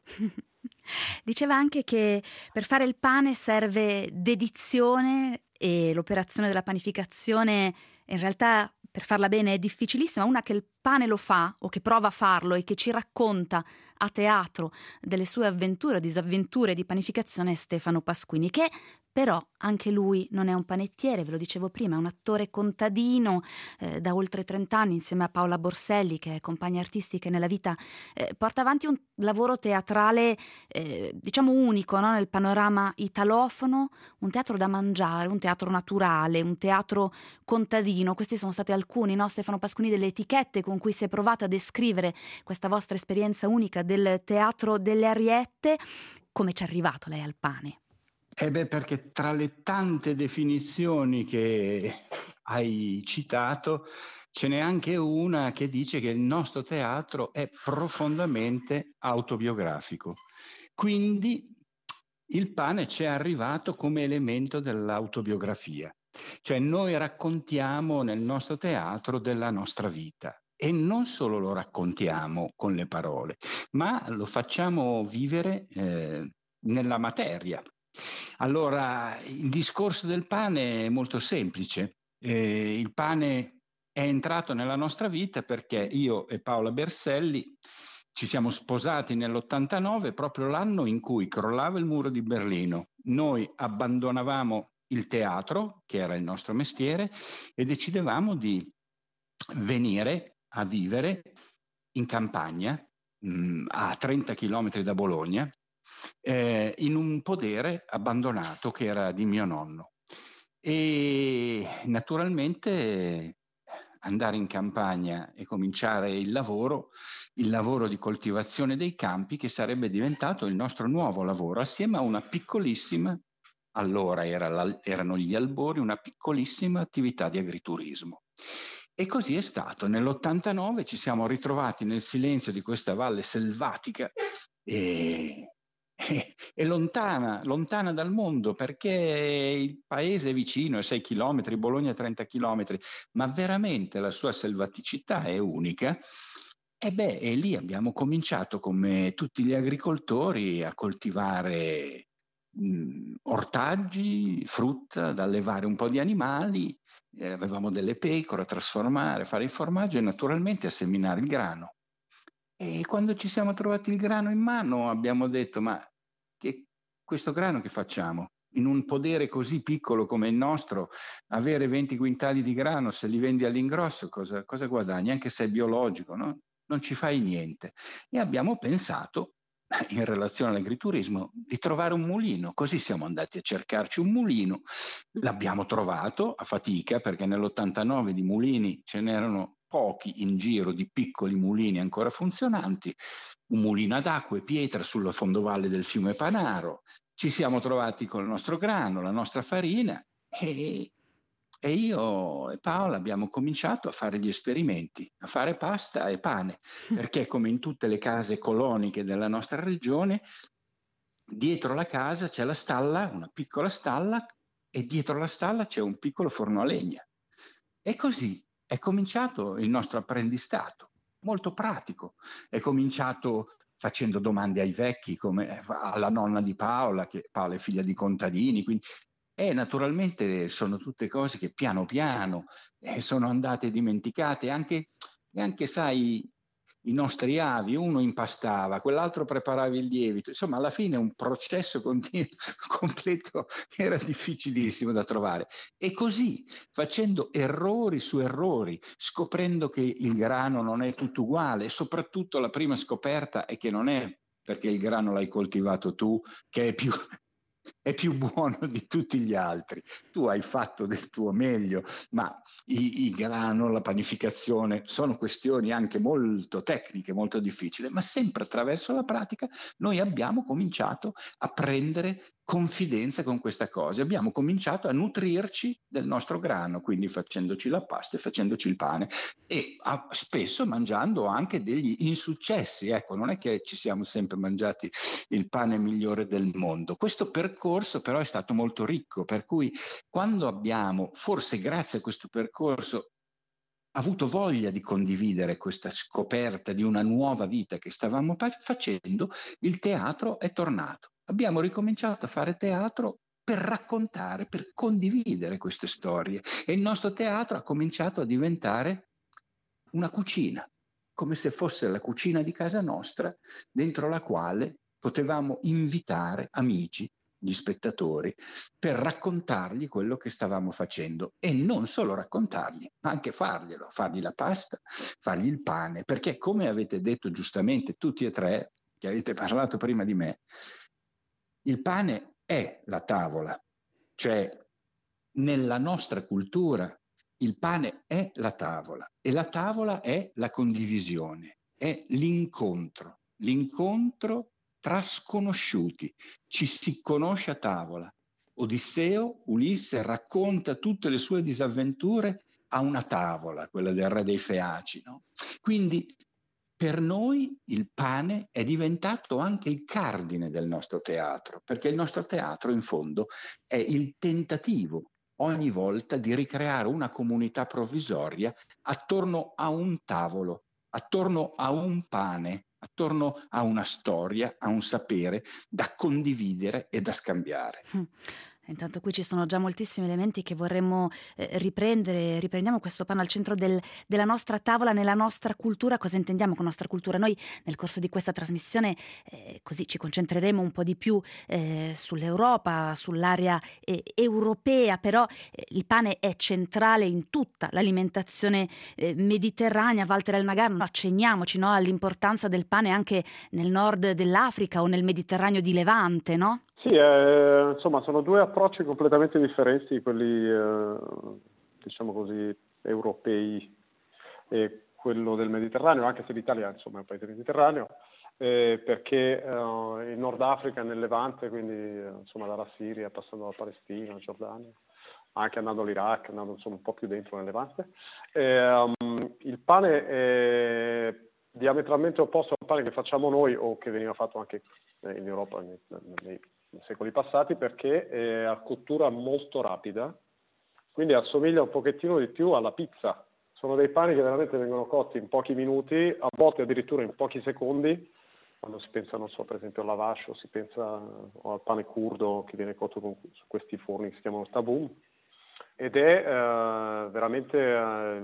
Diceva anche che per fare il pane serve dedizione e l'operazione della panificazione in realtà per farla bene è difficilissima, una che il Pane lo fa, o che prova a farlo, e che ci racconta a teatro delle sue avventure o disavventure di panificazione è Stefano Pasquini, che però anche lui non è un panettiere, ve lo dicevo prima, è un attore contadino eh, da oltre trent'anni insieme a Paola Borselli, che è compagna artistica nella vita, eh, porta avanti un lavoro teatrale eh, diciamo unico, no? Nel panorama italofono, un teatro da mangiare, un teatro naturale, un teatro contadino. Questi sono stati alcuni, no, Stefano Pasquini, delle etichette con cui si è provata a descrivere questa vostra esperienza unica del teatro delle Ariette. Come ci è arrivato lei al pane? Eh beh, perché tra le tante definizioni che hai citato ce n'è anche una che dice che il nostro teatro è profondamente autobiografico. Quindi il pane ci è arrivato come elemento dell'autobiografia. Cioè noi raccontiamo nel nostro teatro della nostra vita. E non solo lo raccontiamo con le parole, ma lo facciamo vivere eh, nella materia. Allora, il discorso del pane è molto semplice. Eh, il pane è entrato nella nostra vita perché io e Paola Berselli ci siamo sposati nell'ottantanove, proprio l'anno in cui crollava il muro di Berlino. Noi abbandonavamo il teatro, che era il nostro mestiere, e decidevamo di venire a vivere in campagna, mh, a trenta chilometri da Bologna, eh, in un podere abbandonato che era di mio nonno. E naturalmente andare in campagna e cominciare il lavoro, il lavoro di coltivazione dei campi, che sarebbe diventato il nostro nuovo lavoro, assieme a una piccolissima, allora era la, erano gli albori, una piccolissima attività di agriturismo. E così è stato. Nell'ottantanove ci siamo ritrovati nel silenzio di questa valle selvatica e, e, e lontana, lontana dal mondo, perché il paese è vicino, è sei chilometri, Bologna è trenta chilometri, ma veramente la sua selvaticità è unica. E beh, e lì abbiamo cominciato, come tutti gli agricoltori, a coltivare mh, ortaggi, frutta, da allevare un po' di animali. Eh, avevamo delle pecore a trasformare, fare il formaggio e naturalmente a seminare il grano. E quando ci siamo trovati il grano in mano abbiamo detto: ma che, questo grano che facciamo? In un podere così piccolo come il nostro, avere venti quintali di grano, se li vendi all'ingrosso, cosa, cosa guadagni? Anche se è biologico, no? Non ci fai niente. E abbiamo pensato, in relazione all'agriturismo, di trovare un mulino. Così siamo andati a cercarci un mulino, l'abbiamo trovato a fatica, perché nell'ottantanove di mulini ce n'erano pochi in giro, di piccoli mulini ancora funzionanti, un mulino ad acqua e pietra sulla fondovalle del fiume Panaro. Ci siamo trovati con il nostro grano, la nostra farina, e, e io e Paola abbiamo cominciato a fare gli esperimenti, a fare pasta e pane, perché come in tutte le case coloniche della nostra regione, dietro la casa c'è la stalla, una piccola stalla, e dietro la stalla c'è un piccolo forno a legna. E così è cominciato il nostro apprendistato, molto pratico. È cominciato facendo domande ai vecchi, come alla nonna di Paola, che Paola è figlia di contadini, quindi e naturalmente sono tutte cose che piano piano eh, sono andate dimenticate, anche, e anche sai, i nostri avi, uno impastava, quell'altro preparava il lievito, insomma alla fine un processo continuo, completo, che era difficilissimo da trovare. E così, facendo errori su errori, scoprendo che il grano non è tutto uguale, e soprattutto la prima scoperta è che non è perché il grano l'hai coltivato tu che è più... è più buono di tutti gli altri. Tu hai fatto del tuo meglio, ma i, i grano, la panificazione sono questioni anche molto tecniche, molto difficili, ma sempre attraverso la pratica noi abbiamo cominciato a prendere confidenza con questa cosa, abbiamo cominciato a nutrirci del nostro grano, quindi facendoci la pasta e facendoci il pane, e a, spesso mangiando anche degli insuccessi. Ecco, non è che ci siamo sempre mangiati il pane migliore del mondo. Questo percorso però è stato molto ricco, per cui quando abbiamo, forse grazie a questo percorso, avuto voglia di condividere questa scoperta di una nuova vita che stavamo facendo, il teatro è tornato. Abbiamo ricominciato a fare teatro per raccontare, per condividere queste storie, e il nostro teatro ha cominciato a diventare una cucina, come se fosse la cucina di casa nostra, dentro la quale potevamo invitare amici, gli spettatori, per raccontargli quello che stavamo facendo, e non solo raccontargli, ma anche farglielo, fargli la pasta, fargli il pane, perché come avete detto giustamente tutti e tre, che avete parlato prima di me, il pane è la tavola, cioè nella nostra cultura il pane è la tavola e la tavola è la condivisione, è l'incontro, l'incontro tra sconosciuti. Ci si conosce a tavola. Odisseo, Ulisse, racconta tutte le sue disavventure a una tavola, quella del re dei Feaci, no? Quindi per noi il pane è diventato anche il cardine del nostro teatro, perché il nostro teatro in fondo è il tentativo ogni volta di ricreare una comunità provvisoria attorno a un tavolo, attorno a un pane, attorno a una storia, a un sapere da condividere e da scambiare. Mm. Intanto qui ci sono già moltissimi elementi che vorremmo eh, riprendere. Riprendiamo questo pane al centro del, della nostra tavola, nella nostra cultura. Cosa intendiamo con nostra cultura? Noi nel corso di questa trasmissione eh, così ci concentreremo un po' di più eh, sull'Europa, sull'area eh, europea, però eh, il pane è centrale in tutta l'alimentazione eh, mediterranea. Walter El Nagar, no, accenniamoci no, all'importanza del pane anche nel nord dell'Africa o nel Mediterraneo di Levante, no? Sì, eh, insomma, sono due approcci completamente differenti, quelli, eh, diciamo così, europei e quello del Mediterraneo, anche se l'Italia, insomma, è un paese mediterraneo, eh, perché eh, il Nord Africa nel Levante, quindi, eh, insomma, dalla Siria, passando dalla Palestina, Giordania, anche andando all'Iraq, andando, insomma, un po' più dentro nel Levante, eh, um, il pane è diametralmente opposto al pane che facciamo noi o che veniva fatto anche in Europa nei, nei secoli passati, perché è a cottura molto rapida, quindi assomiglia un pochettino di più alla pizza. Sono dei pani che veramente vengono cotti in pochi minuti, a volte addirittura in pochi secondi, quando si pensa, non so, per esempio al lavash, o si pensa o al pane curdo che viene cotto con, su questi forni che si chiamano tabum, ed è eh, veramente eh,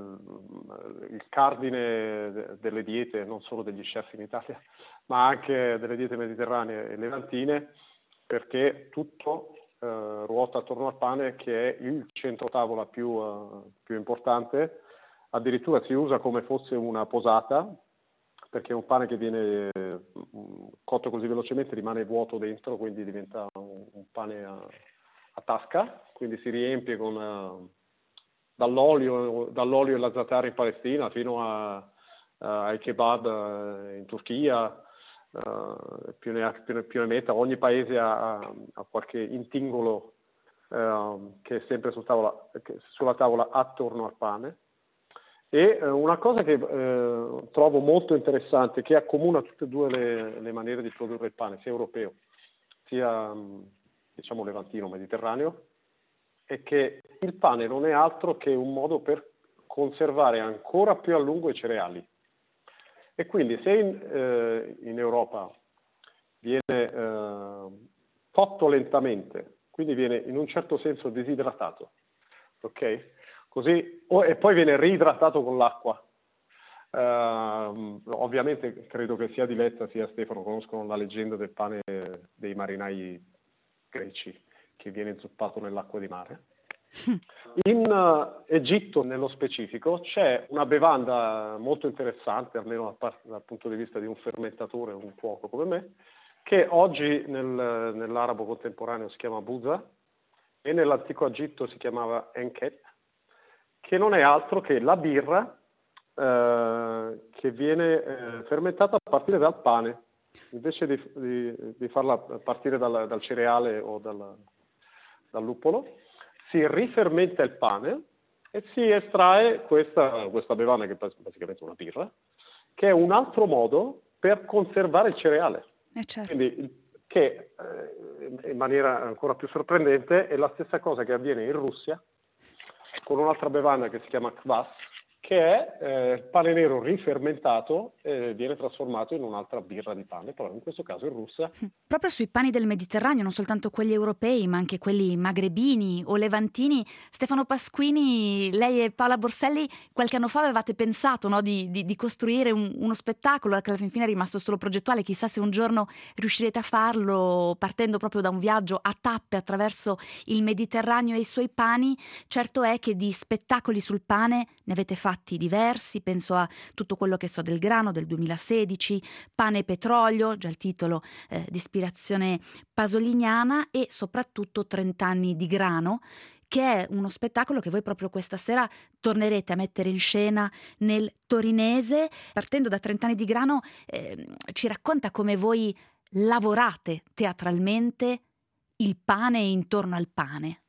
il cardine de- delle diete, non solo degli chef in Italia, ma anche delle diete mediterranee e levantine, perché tutto eh, ruota attorno al pane, che è il centro tavola più, uh, più importante. Addirittura si usa come fosse una posata, perché è un pane che viene eh, cotto così velocemente rimane vuoto dentro, quindi diventa un, un pane a, a tasca, quindi si riempie con uh, dall'olio, dall'olio e la za'atar in Palestina fino a, uh, ai kebab uh, in Turchia. Uh, più, ne ha, più, ne, più ne metta, ogni paese ha, ha qualche intingolo uh, che è sempre sul tavola, che, sulla tavola attorno al pane. E uh, una cosa che uh, trovo molto interessante, che accomuna tutte e due le, le maniere di produrre il pane, sia europeo sia um, diciamo levantino, mediterraneo, è che il pane non è altro che un modo per conservare ancora più a lungo i cereali. E quindi se in, eh, in Europa viene eh, cotto lentamente, quindi viene in un certo senso disidratato, ok? Così, o, e poi viene reidratato con l'acqua. Uh, ovviamente credo che sia Diletta sia Stefano conoscono la leggenda del pane dei marinai greci che viene inzuppato nell'acqua di mare. In uh, Egitto nello specifico c'è una bevanda molto interessante, almeno dal, par- dal punto di vista di un fermentatore, un cuoco come me, che oggi nel, nell'arabo contemporaneo si chiama buza e nell'antico Egitto si chiamava enket, che non è altro che la birra uh, che viene uh, fermentata a partire dal pane, invece di, di, di farla partire dal, dal cereale o dal, dal luppolo. Si rifermenta il pane e si estrae questa, questa bevanda, che è basicamente una birra, che è un altro modo per conservare il cereale. Eh certo. Quindi, che eh, in maniera ancora più sorprendente è la stessa cosa che avviene in Russia con un'altra bevanda che si chiama kvass, che è eh, il pane nero rifermentato e viene trasformato in un'altra birra di pane, però in questo caso in Russia. Proprio sui pani del Mediterraneo, non soltanto quelli europei, ma anche quelli magrebini o levantini. Stefano Pasquini, lei e Paola Borselli qualche anno fa avevate pensato, no, di, di, di costruire un, uno spettacolo che alla fin fine è rimasto solo progettuale. Chissà se un giorno riuscirete a farlo partendo proprio da un viaggio a tappe attraverso il Mediterraneo e i suoi pani. Certo è che di spettacoli sul pane ne avete fatti diversi, penso a Tutto quello che so del grano del duemilasedici, Pane e petrolio, già il titolo eh, di ispirazione pasoliniana, e soprattutto trent'anni di grano, che è uno spettacolo che voi proprio questa sera tornerete a mettere in scena nel torinese. Partendo da trent'anni di grano, eh, ci racconta come voi lavorate teatralmente il pane e intorno al pane.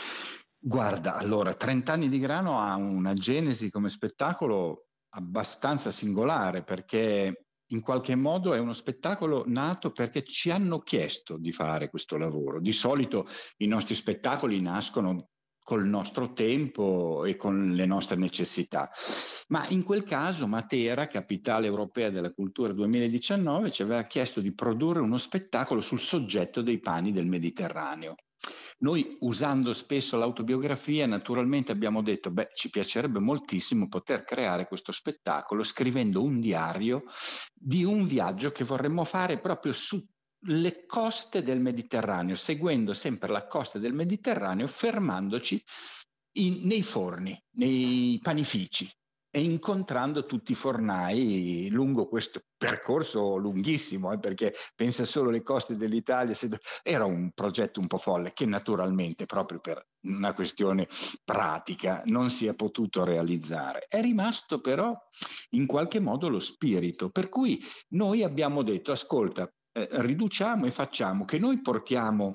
Guarda, allora, trent'anni di grano ha una genesi come spettacolo abbastanza singolare, perché in qualche modo è uno spettacolo nato perché ci hanno chiesto di fare questo lavoro. Di solito i nostri spettacoli nascono col nostro tempo e con le nostre necessità, ma in quel caso Matera, Capitale Europea della Cultura duemiladiciannove, ci aveva chiesto di produrre uno spettacolo sul soggetto dei pani del Mediterraneo. Noi, usando spesso l'autobiografia, naturalmente abbiamo detto, beh, ci piacerebbe moltissimo poter creare questo spettacolo scrivendo un diario di un viaggio che vorremmo fare proprio sulle coste del Mediterraneo, seguendo sempre la costa del Mediterraneo, fermandoci in, nei forni, nei panifici e incontrando tutti i fornai lungo questo percorso lunghissimo, eh, perché pensa solo alle coste dell'Italia. Era un progetto un po' folle che naturalmente, proprio per una questione pratica, non si è potuto realizzare. È rimasto però in qualche modo lo spirito, per cui noi abbiamo detto, ascolta, eh, riduciamo e facciamo che noi portiamo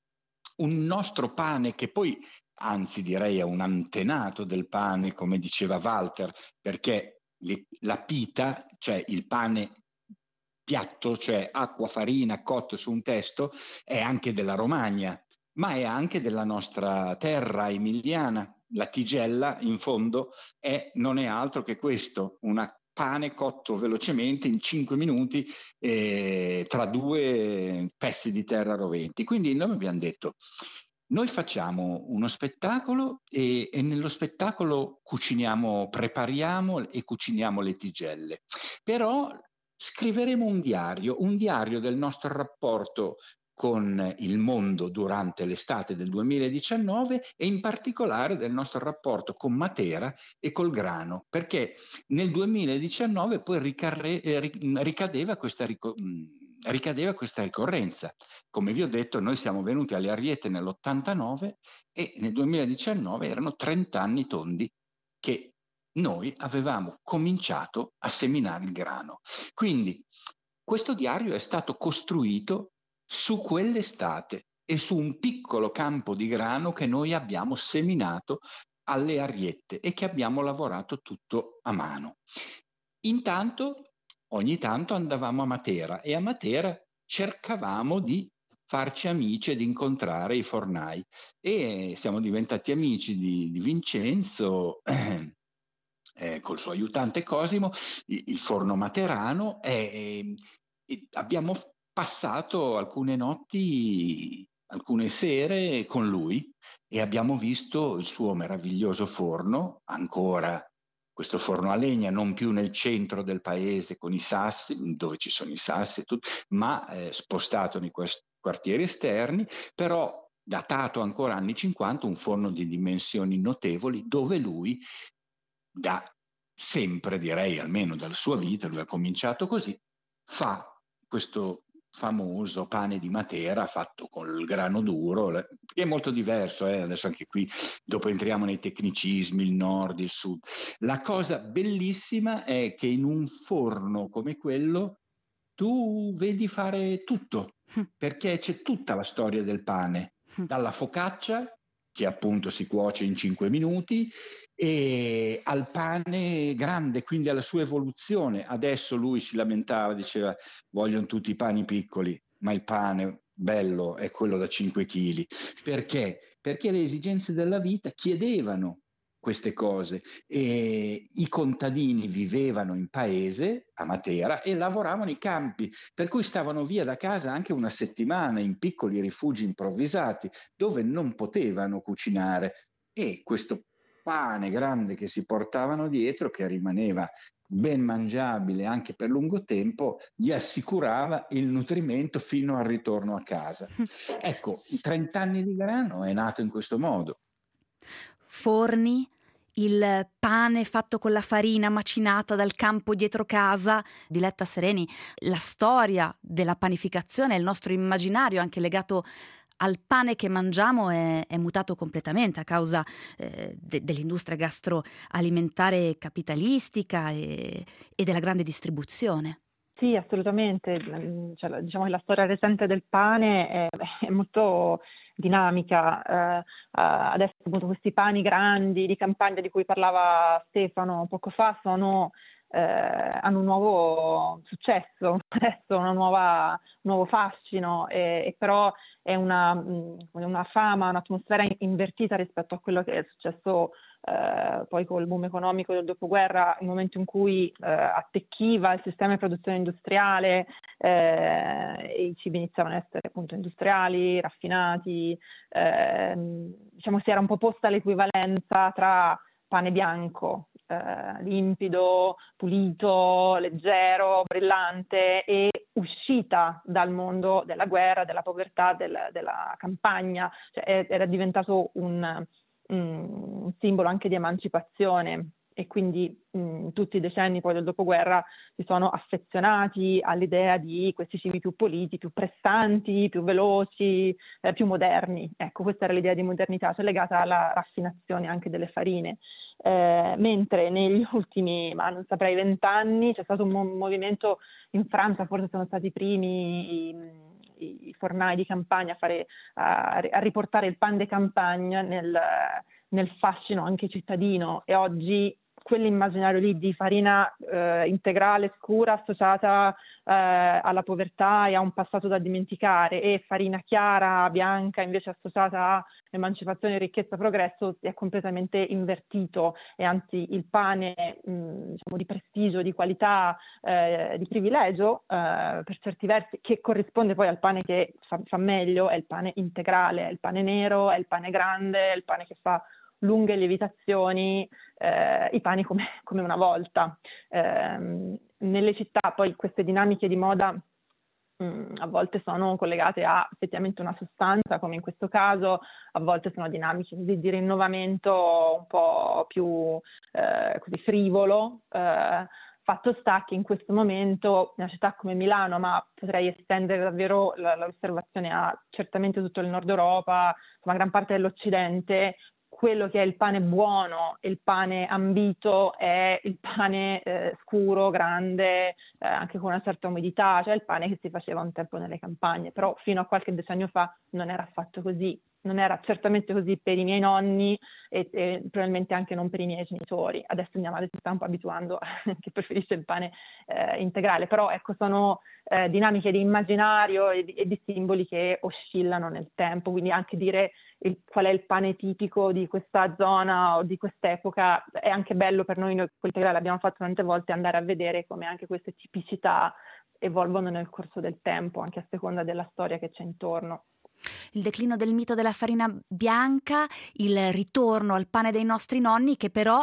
un nostro pane che poi, anzi direi è un antenato del pane, come diceva Walter, perché le, la pita, cioè il pane piatto, cioè acqua, farina, cotto su un testo, è anche della Romagna, ma è anche della nostra terra emiliana. La tigella in fondo è, non è altro che questo, una pane cotto velocemente in cinque minuti eh, tra due pezzi di terra roventi. Quindi noi abbiamo detto, noi facciamo uno spettacolo e, e nello spettacolo cuciniamo, prepariamo e cuciniamo le tigelle, però scriveremo un diario, un diario del nostro rapporto con il mondo durante l'estate del duemiladiciannove e in particolare del nostro rapporto con Matera e col grano, perché nel duemiladiciannove poi ricarre, eh, ricadeva questa ric- ricadeva questa ricorrenza. Come vi ho detto, noi siamo venuti alle Ariete nell'ottantanove e nel duemiladiciannove erano trenta anni tondi che noi avevamo cominciato a seminare il grano. Quindi questo diario è stato costruito su quell'estate e su un piccolo campo di grano che noi abbiamo seminato alle Ariette e che abbiamo lavorato tutto a mano. Intanto, ogni tanto andavamo a Matera e a Matera cercavamo di farci amici ed incontrare i fornai e siamo diventati amici di, di Vincenzo eh, eh, col suo aiutante Cosimo, il, il forno materano, e, e abbiamo passato alcune notti, alcune sere con lui e abbiamo visto il suo meraviglioso forno, ancora questo forno a legna, non più nel centro del paese con i sassi, dove ci sono i sassi, tutto, ma eh, spostato nei quartieri esterni, però datato ancora anni cinquanta, un forno di dimensioni notevoli, dove lui da sempre, direi almeno dalla sua vita, lui ha cominciato così, fa questo famoso pane di Matera fatto col grano duro, che è molto diverso, eh? Adesso anche qui dopo entriamo nei tecnicismi, il nord, il sud. La cosa bellissima è che in un forno come quello tu vedi fare tutto, perché c'è tutta la storia del pane, dalla focaccia, che appunto si cuoce in cinque minuti, e al pane grande, quindi alla sua evoluzione. Adesso lui si lamentava, diceva vogliono tutti i pani piccoli, ma il pane bello è quello da cinque chili. Perché? Perché le esigenze della vita chiedevano queste cose. E i contadini vivevano in paese, a Matera, e lavoravano i campi, per cui stavano via da casa anche una settimana in piccoli rifugi improvvisati, dove non potevano cucinare. E questo pane grande che si portavano dietro, che rimaneva ben mangiabile anche per lungo tempo, gli assicurava il nutrimento fino al ritorno a casa. Ecco, i trent'anni di grano è nato in questo modo. Forni, il pane fatto con la farina macinata dal campo dietro casa. Diletta Sereni, la storia della panificazione, il nostro immaginario anche legato al pane che mangiamo è, è mutato completamente a causa eh, de, dell'industria gastroalimentare capitalistica e, e della grande distribuzione. Sì, assolutamente. Cioè, diciamo che la storia recente del pane è, è molto dinamica. Eh, adesso appunto questi pani grandi di campagna di cui parlava Stefano poco fa sono Eh, hanno un nuovo successo, adesso una nuova, un nuovo fascino, e, e però è una, una fama, un'atmosfera invertita rispetto a quello che è successo eh, poi col boom economico del dopoguerra, il momento in cui eh, attecchiva il sistema di produzione industriale eh, e i cibi iniziavano ad essere appunto industriali, raffinati, eh, diciamo si era un po' posta l'equivalenza tra pane bianco, eh, limpido, pulito, leggero, brillante, e uscita dal mondo della guerra, della povertà, del, della campagna. Cioè, era diventato un, un simbolo anche di emancipazione, e quindi mh, tutti i decenni poi del dopoguerra si sono affezionati all'idea di questi cibi più puliti, più pressanti, più veloci, eh, più moderni. Ecco, questa era l'idea di modernità, cioè legata alla raffinazione anche delle farine. Eh, mentre negli ultimi, ma non saprei, vent'anni c'è stato un mo- movimento in Francia, forse sono stati i primi i, i fornai di campagna a, fare, a, a riportare il pan de campagne nel, nel fascino anche cittadino, e oggi quell'immaginario lì di farina eh, integrale, scura, associata eh, alla povertà e a un passato da dimenticare, e farina chiara, bianca, invece associata a emancipazione, ricchezza, progresso, è completamente invertito, e anzi il pane mh, diciamo di prestigio, di qualità, eh, di privilegio, eh, per certi versi, che corrisponde poi al pane che fa, fa meglio, è il pane integrale, è il pane nero, è il pane grande, è il pane che fa lunghe lievitazioni, eh, i pani come, come una volta. Eh, nelle città poi queste dinamiche di moda mh, a volte sono collegate a effettivamente una sostanza, come in questo caso, a volte sono dinamiche di, di rinnovamento un po' più eh, così frivolo. Eh, fatto sta che in questo momento una città come Milano, ma potrei estendere davvero l'osservazione a certamente tutto il nord Europa, insomma gran parte dell'Occidente, quello che è il pane buono e il pane ambito è il pane eh, scuro, grande, eh, anche con una certa umidità, cioè il pane che si faceva un tempo nelle campagne, però fino a qualche decennio fa non era affatto così. Non era certamente così per i miei nonni e, e probabilmente anche non per i miei genitori. Adesso mia madre si sta un po' abituando che preferisce il pane eh, integrale, però ecco, sono eh, dinamiche di immaginario e di, e di simboli che oscillano nel tempo, quindi anche dire il, qual è il pane tipico di questa zona o di quest'epoca è anche bello per noi, noi con integrale l'abbiamo fatto tante volte, andare a vedere come anche queste tipicità evolvono nel corso del tempo, anche a seconda della storia che c'è intorno. Il declino del mito della farina bianca, il ritorno al pane dei nostri nonni, che però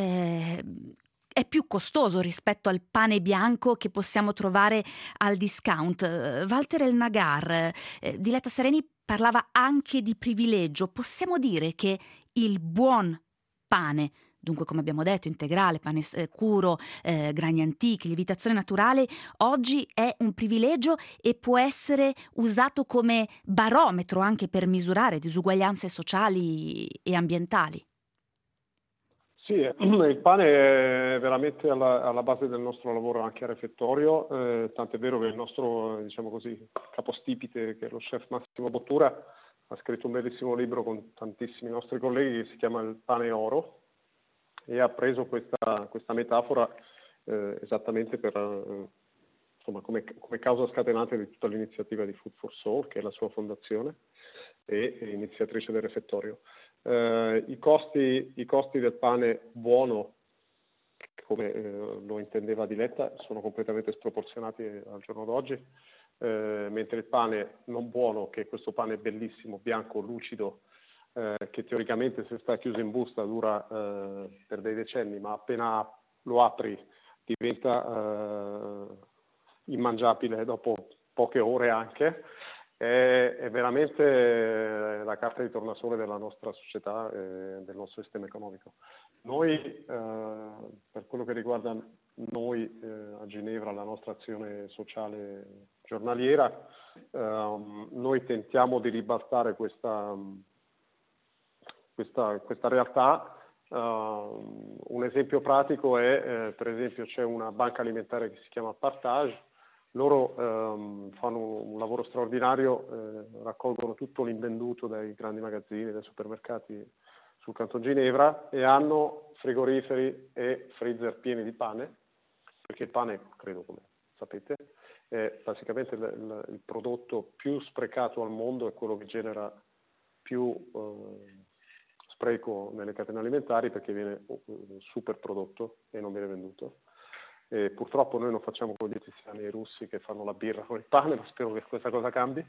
eh, è più costoso rispetto al pane bianco che possiamo trovare al discount. Walter Elnagar, eh, Diletta Sereni parlava anche di privilegio. Possiamo dire che il buon pane, dunque come abbiamo detto integrale, pane scuro, eh, grani antichi, lievitazione naturale, oggi è un privilegio e può essere usato come barometro anche per misurare disuguaglianze sociali e ambientali. Sì, il pane è veramente alla, alla base del nostro lavoro anche a refettorio, eh, tant'è vero che il nostro, diciamo così, capostipite, che è lo chef Massimo Bottura, ha scritto un bellissimo libro con tantissimi nostri colleghi che si chiama Il pane oro, e ha preso questa, questa metafora eh, esattamente per, eh, insomma, come, come causa scatenante di tutta l'iniziativa di Food for Soul, che è la sua fondazione. e, e iniziatrice del refettorio. Eh, i, costi, I costi del pane buono, come eh, lo intendeva Diletta, sono completamente sproporzionati al giorno d'oggi, eh, mentre il pane non buono, che è questo pane bellissimo, bianco, lucido, eh, che teoricamente se sta chiuso in busta dura eh, per dei decenni, ma appena lo apri diventa eh, immangiabile dopo poche ore anche, è, è veramente la carta di tornasole della nostra società e del nostro sistema economico. Noi, eh, per quello che riguarda noi eh, a Ginevra, la nostra azione sociale giornaliera, eh, noi tentiamo di ribaltare questa, questa, questa realtà. Uh, un esempio pratico è, eh, per esempio, c'è una banca alimentare che si chiama Partage. Loro um, fanno un lavoro straordinario, eh, raccolgono tutto l'invenduto dai grandi magazzini, dai supermercati sul Canton Ginevra e hanno frigoriferi e freezer pieni di pane, perché il pane, credo come sapete, è basicamente il, il, il prodotto più sprecato al mondo, è quello che genera più eh, spreco nelle catene alimentari, perché viene super prodotto e non viene venduto. E purtroppo noi non facciamo come gli egiziani e i russi che fanno la birra con il pane, ma spero che questa cosa cambi.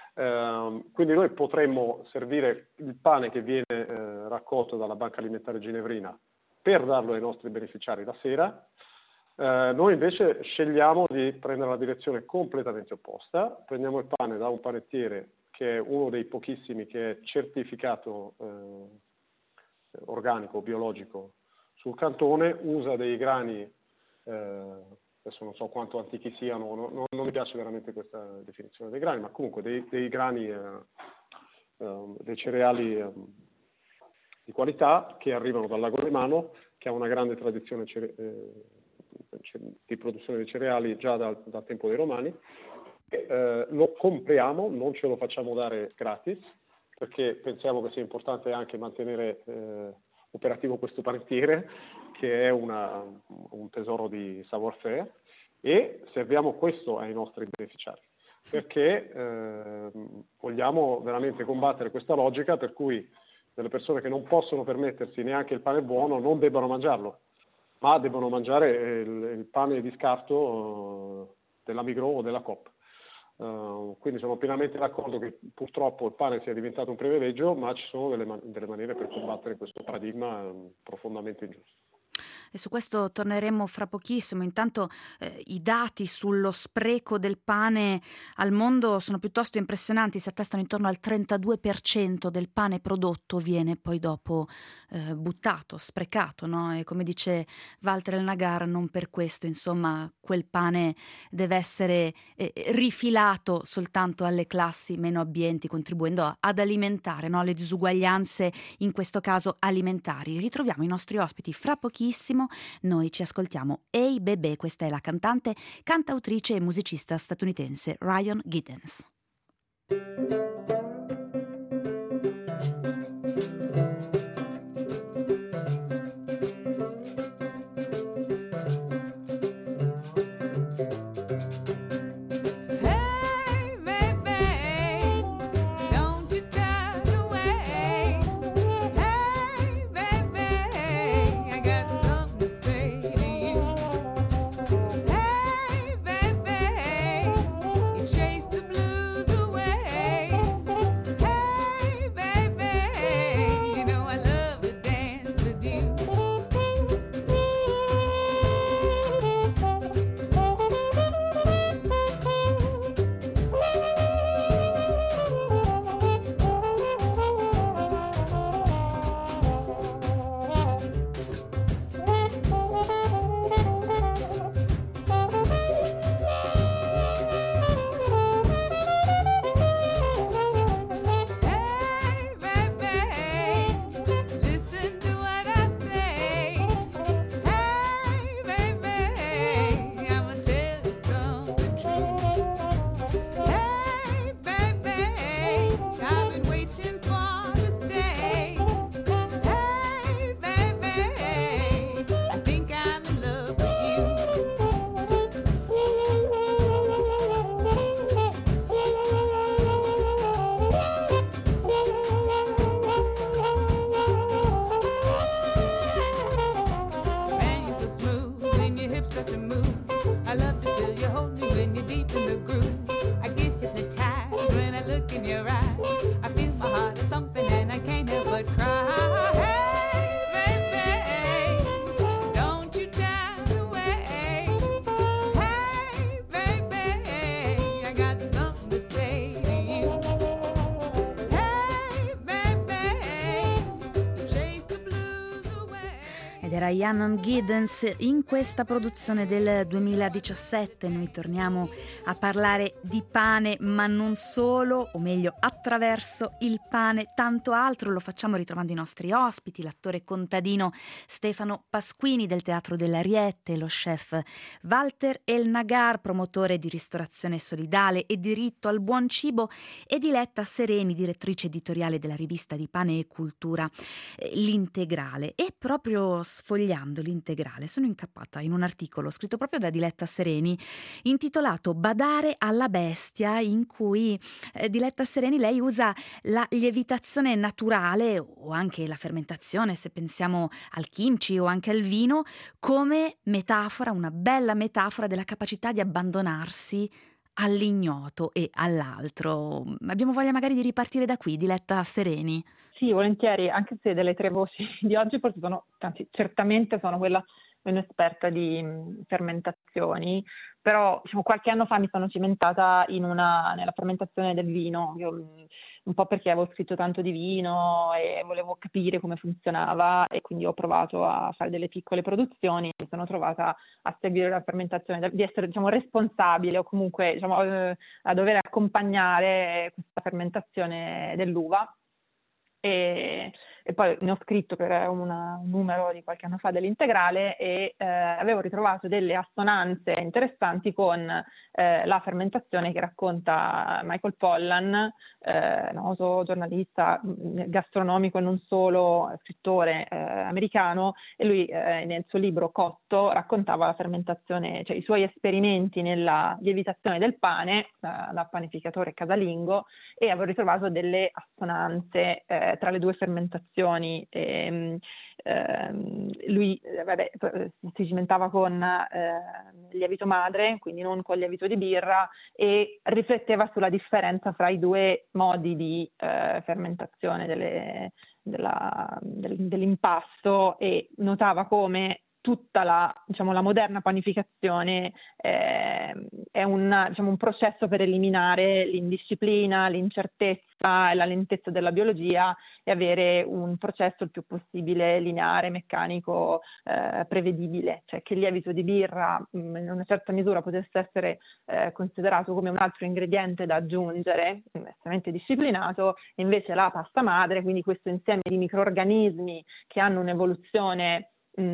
Uh, quindi noi potremmo servire il pane che viene uh, raccolto dalla Banca Alimentare Ginevrina per darlo ai nostri beneficiari la sera. Uh, noi invece scegliamo di prendere la direzione completamente opposta. Prendiamo il pane da un panettiere che è uno dei pochissimi che è certificato uh, organico, biologico sul cantone, usa dei grani, eh, adesso non so quanto antichi siano, no, no, non mi piace veramente questa definizione dei grani, ma comunque dei, dei grani, eh, eh, dei cereali eh, di qualità che arrivano dal lago Rimano, che ha una grande tradizione cere- eh, di produzione di cereali già dal, dal tempo dei Romani. Eh, lo compriamo, non ce lo facciamo dare gratis, perché pensiamo che sia importante anche mantenere eh, operativo questo panettiere, che è una, un tesoro di savoir-faire, e serviamo questo ai nostri beneficiari, perché eh, vogliamo veramente combattere questa logica per cui delle persone che non possono permettersi neanche il pane buono non debbano mangiarlo, ma debbano mangiare il, il pane di scarto uh, della Migros o della Coop. Uh, quindi sono pienamente d'accordo che purtroppo il pane sia diventato un privilegio, ma ci sono delle, man- delle maniere per combattere questo paradigma um, profondamente ingiusto. E su questo torneremo fra pochissimo. Intanto eh, i dati sullo spreco del pane al mondo sono piuttosto impressionanti, si attestano intorno al trentadue per cento del pane prodotto viene poi dopo eh, buttato, sprecato, no? E come dice Walter El Nagar, non per questo, insomma, quel pane deve essere eh, rifilato soltanto alle classi meno abbienti, contribuendo ad alimentare, no? Le disuguaglianze, in questo caso alimentari. Ritroviamo i nostri ospiti fra pochissimo. Noi ci ascoltiamo Hey Bebe, questa è la cantante, cantautrice e musicista statunitense Ryan Giddens. Chase the blues away. ed era Rhiannon Giddens. In questa produzione del duemiladiciassette noi torniamo a parlare di pane, ma non solo, o meglio attraverso il pane, tanto altro. Lo facciamo ritrovando i nostri ospiti, l'attore contadino Stefano Pasquini del Teatro dell'Ariete, lo chef Walter El Nagar, promotore di ristorazione solidale e diritto al buon cibo, e Diletta Sereni, direttrice editoriale della rivista di Pane e Cultura, eh, L'Integrale. E proprio sfogliando L'Integrale sono incappata in un articolo scritto proprio da Diletta Sereni intitolato Badare alla bestia, in cui eh, Diletta Sereni, lei usa la lievitazione naturale o anche la fermentazione, se pensiamo al kimchi o anche al vino, come metafora, una bella metafora della capacità di abbandonarsi all'ignoto e all'altro. Abbiamo voglia magari di ripartire da qui, Diletta Sereni? Sì, volentieri, anche se delle tre voci di oggi forse sono, anzi certamente sono quella meno esperta di mh, fermentazioni, però diciamo, qualche anno fa mi sono cimentata in una, nella fermentazione del vino, io, mh, un po' perché avevo scritto tanto di vino e volevo capire come funzionava, e quindi ho provato a fare delle piccole produzioni. Mi sono trovata a seguire la fermentazione, di essere diciamo responsabile o comunque diciamo, eh, a dover accompagnare questa fermentazione dell'uva. E, e poi ne ho scritto per una, un numero di qualche anno fa dell'Integrale, e eh, avevo ritrovato delle assonanze interessanti con eh, la fermentazione che racconta Michael Pollan, eh, noto giornalista gastronomico e non solo, scrittore eh, americano, e lui eh, nel suo libro Cotto raccontava la fermentazione, cioè i suoi esperimenti nella lievitazione del pane eh, da panificatore casalingo, e avevo ritrovato delle assonanze eh, tra le due fermentazioni. E, ehm, lui vabbè, si cimentava con eh, lievito madre, quindi non con lievito di birra, e rifletteva sulla differenza fra i due modi di eh, fermentazione delle, della, del, dell'impasto, e notava come tutta la, diciamo, la moderna panificazione eh, è un, diciamo, un processo per eliminare l'indisciplina, l'incertezza e la lentezza della biologia, e avere un processo il più possibile lineare, meccanico, eh, prevedibile, cioè che il lievito di birra mh, in una certa misura potesse essere eh, considerato come un altro ingrediente da aggiungere, estremamente disciplinato, e invece la pasta madre, quindi questo insieme di microrganismi che hanno un'evoluzione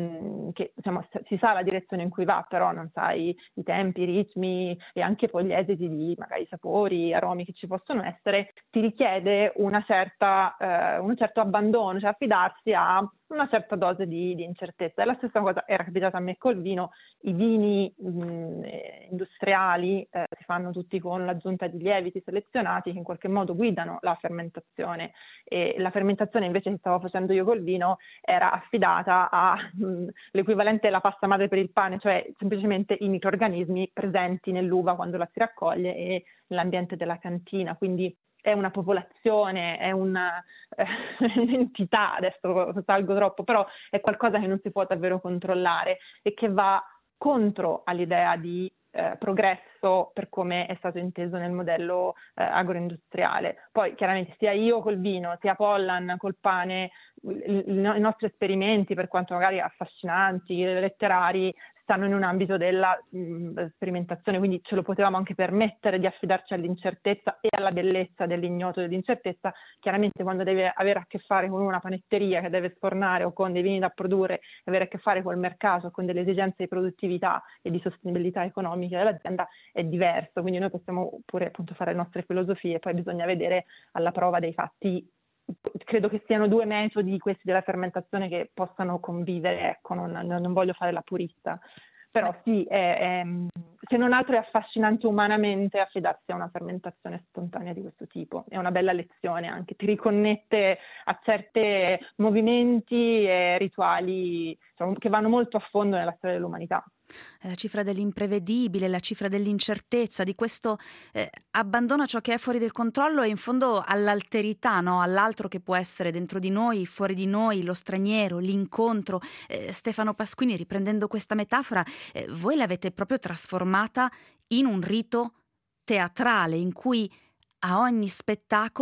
che diciamo, si sa la direzione in cui va, però non sai i tempi, i ritmi e anche poi gli esiti di magari sapori, aromi che ci possono essere, ti richiede una certa, eh, un certo abbandono, cioè affidarsi a una certa dose di, di incertezza. E la stessa cosa era capitata a me col vino. I vini mh, industriali eh, si fanno tutti con l'aggiunta di lieviti selezionati che in qualche modo guidano la fermentazione, e la fermentazione invece che stavo facendo io col vino era affidata all'equivalente della pasta madre per il pane, cioè semplicemente i microrganismi presenti nell'uva quando la si raccoglie e nell'ambiente della cantina. Quindi è una popolazione, è una, eh, un'entità, adesso salgo troppo, però è qualcosa che non si può davvero controllare e che va contro all'idea di eh, progresso per come è stato inteso nel modello eh, agroindustriale. Poi chiaramente sia io col vino, sia Pollan col pane, i, i nostri esperimenti, per quanto magari affascinanti, letterari, stanno in un ambito della mh, sperimentazione, quindi ce lo potevamo anche permettere di affidarci all'incertezza e alla bellezza dell'ignoto dell'incertezza. Chiaramente quando deve avere a che fare con una panetteria che deve sfornare o con dei vini da produrre, avere a che fare col mercato, con delle esigenze di produttività e di sostenibilità economica dell'azienda, è diverso. Quindi noi possiamo pure appunto fare le nostre filosofie, poi bisogna vedere alla prova dei fatti. Credo che siano due metodi questi della fermentazione che possano convivere, ecco, non, non voglio fare la purista, però sì, è, è, se non altro è affascinante umanamente affidarsi a una fermentazione spontanea di questo tipo. È una bella lezione anche, ti riconnette a certi movimenti e rituali, cioè, che vanno molto a fondo nella storia dell'umanità. È la cifra dell'imprevedibile, la cifra dell'incertezza, di questo eh, abbandono a ciò che è fuori del controllo e in fondo all'alterità, no? All'altro che può essere dentro di noi, fuori di noi, lo straniero, l'incontro. Eh, Stefano Pasquini, riprendendo questa metafora, eh, voi l'avete proprio trasformata in un rito teatrale in cui a ogni spettacolo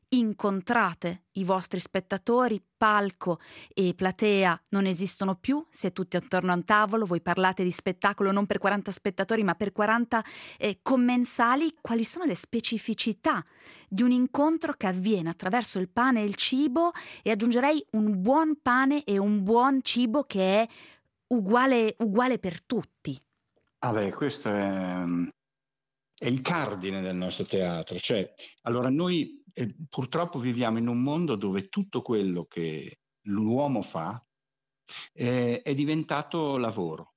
incontrate i vostri spettatori, palco e platea non esistono più, siete tutti attorno a un tavolo, voi parlate di spettacolo non per quaranta spettatori ma per quaranta eh, commensali. Quali sono le specificità di un incontro che avviene attraverso il pane e il cibo, e aggiungerei un buon pane e un buon cibo che è uguale, uguale per tutti? Ah beh, questo è, è il cardine del nostro teatro. Cioè, allora noi eh, purtroppo viviamo in un mondo dove tutto quello che l'uomo fa eh, è diventato lavoro.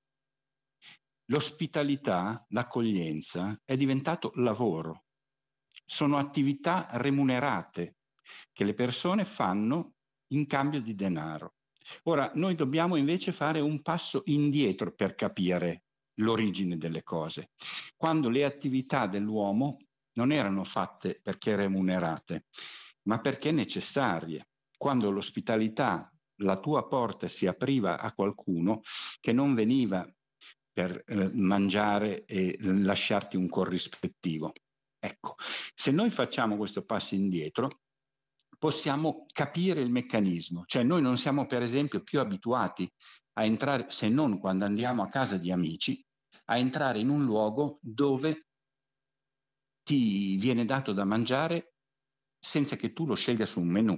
L'ospitalità, l'accoglienza è diventato lavoro. Sono attività remunerate che le persone fanno in cambio di denaro. Ora, noi dobbiamo invece fare un passo indietro per capire l'origine delle cose. Quando le attività dell'uomo non erano fatte perché remunerate, ma perché necessarie. Quando l'ospitalità, la tua porta si apriva a qualcuno che non veniva per eh, mangiare e lasciarti un corrispettivo. Ecco, se noi facciamo questo passo indietro, possiamo capire il meccanismo. Cioè noi non siamo per esempio più abituati a entrare, se non quando andiamo a casa di amici, a entrare in un luogo dove ti viene dato da mangiare senza che tu lo scelga su un menù.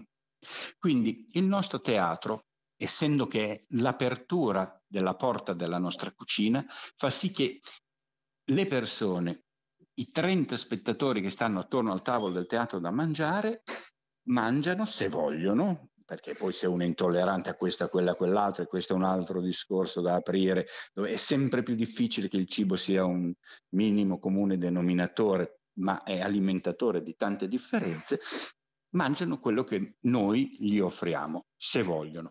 Quindi il nostro teatro, essendo che è l'apertura della porta della nostra cucina, fa sì che le persone, i trenta spettatori che stanno attorno al tavolo del teatro da mangiare, mangiano se vogliono, perché poi se uno è intollerante a questo, a quello, a quell'altro, e questo è un altro discorso da aprire, dove è sempre più difficile che il cibo sia un minimo comune denominatore, ma è alimentatore di tante differenze, mangiano quello che noi gli offriamo, se vogliono.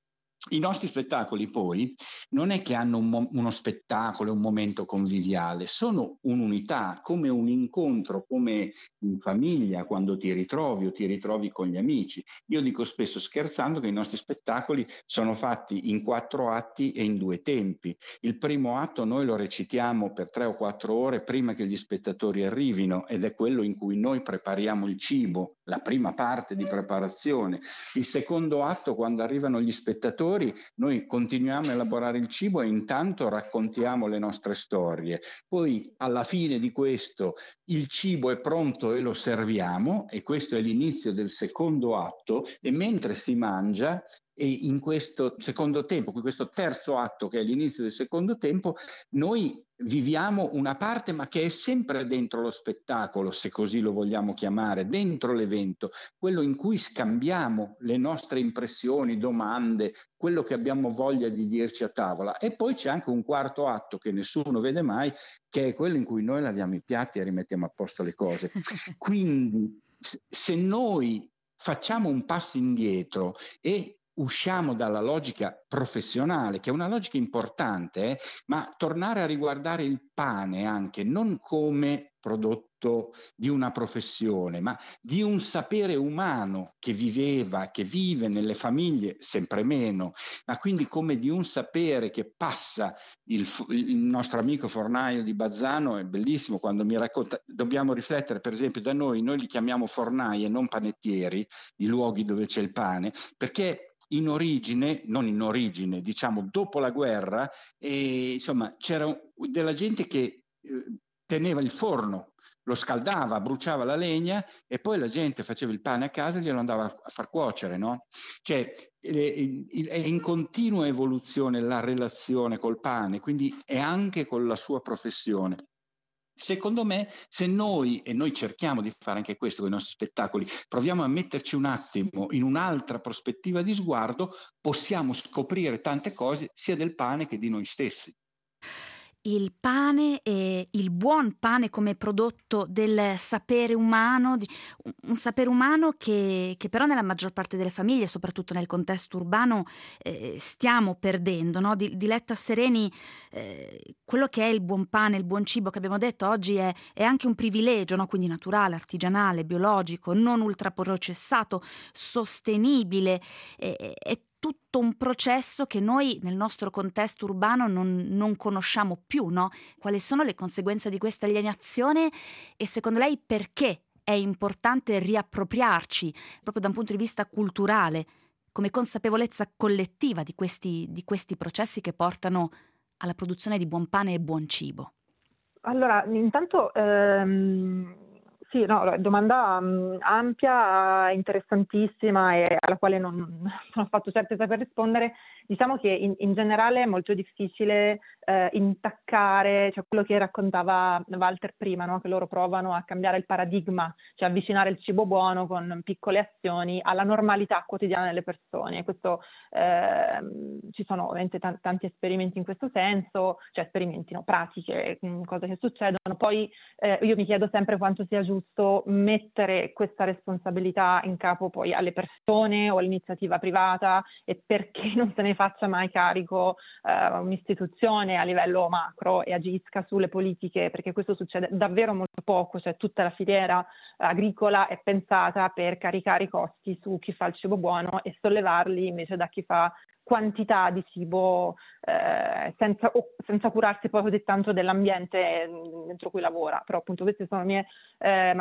I nostri spettacoli poi non è che hanno un mo- uno spettacolo, un momento conviviale, sono un'unità, come un incontro, come in famiglia quando ti ritrovi o ti ritrovi con gli amici. Io dico spesso scherzando che i nostri spettacoli sono fatti in quattro atti e in due tempi. Il primo atto noi lo recitiamo per tre o quattro ore prima che gli spettatori arrivino, ed è quello in cui noi prepariamo il cibo, la prima parte di preparazione. Il secondo atto, quando arrivano gli spettatori, noi continuiamo a elaborare il cibo e intanto raccontiamo le nostre storie. Poi alla fine di questo il cibo è pronto e lo serviamo, e questo è l'inizio del secondo atto, e mentre si mangia, e in questo secondo tempo, in questo terzo atto che è l'inizio del secondo tempo, noi viviamo una parte ma che è sempre dentro lo spettacolo, se così lo vogliamo chiamare, dentro l'evento, quello in cui scambiamo le nostre impressioni, domande, quello che abbiamo voglia di dirci a tavola. E poi c'è anche un quarto atto che nessuno vede mai, che è quello in cui noi laviamo i piatti e rimettiamo a posto le cose. Quindi se noi facciamo un passo indietro e usciamo dalla logica professionale, che è una logica importante, eh, ma tornare a riguardare il pane anche non come prodotto di una professione, ma di un sapere umano che viveva, che vive nelle famiglie sempre meno, ma quindi come di un sapere che passa. Il, il nostro amico fornaio di Bazzano è bellissimo quando mi racconta, dobbiamo riflettere per esempio da noi, noi li chiamiamo fornai e non panettieri, i luoghi dove c'è il pane, perché in origine, non in origine, diciamo dopo la guerra, e, insomma, c'era della gente che eh, teneva il forno, lo scaldava, bruciava la legna e poi la gente faceva il pane a casa e glielo andava a far cuocere, no? Cioè è in continua evoluzione la relazione col pane, quindi è anche con la sua professione. Secondo me, se noi, e noi cerchiamo di fare anche questo con i nostri spettacoli, proviamo a metterci un attimo in un'altra prospettiva di sguardo, possiamo scoprire tante cose sia del pane che di noi stessi. Il pane e il buon pane come prodotto del sapere umano, un sapere umano che, che però nella maggior parte delle famiglie, soprattutto nel contesto urbano, eh, stiamo perdendo, no? Di, Diletta Sereni, eh, quello che è il buon pane, il buon cibo che abbiamo detto oggi è, è anche un privilegio, no? Quindi naturale, artigianale, biologico, non ultraprocessato, sostenibile, è, è tutto un processo che noi nel nostro contesto urbano non, non conosciamo più, no? Quali sono le conseguenze di questa alienazione e secondo lei perché è importante riappropriarci, proprio da un punto di vista culturale, come consapevolezza collettiva di questi, di questi processi che portano alla produzione di buon pane e buon cibo? Allora, intanto ehm, sì, no, domanda um, ampia, interessantissima e alla quale non, non sono affatto certa di saper rispondere. Diciamo che in, in generale è molto difficile eh, intaccare, cioè quello che raccontava Walter prima, no? Che loro provano a cambiare il paradigma, cioè avvicinare il cibo buono con piccole azioni alla normalità quotidiana delle persone. Questo, eh, ci sono ovviamente t- tanti esperimenti in questo senso, cioè esperimenti, no? Pratiche, mh, cose che succedono. Poi eh, io mi chiedo sempre quanto sia giusto mettere questa responsabilità in capo poi alle persone o all'iniziativa privata e perché non se ne faccia mai carico eh, un'istituzione a livello macro e agisca sulle politiche, perché questo succede davvero molto poco, cioè tutta la filiera agricola è pensata per caricare i costi su chi fa il cibo buono e sollevarli invece da chi fa quantità di cibo eh, senza, oh, senza curarsi poi così tanto dell'ambiente dentro cui lavora. Però appunto questi sono mie, eh,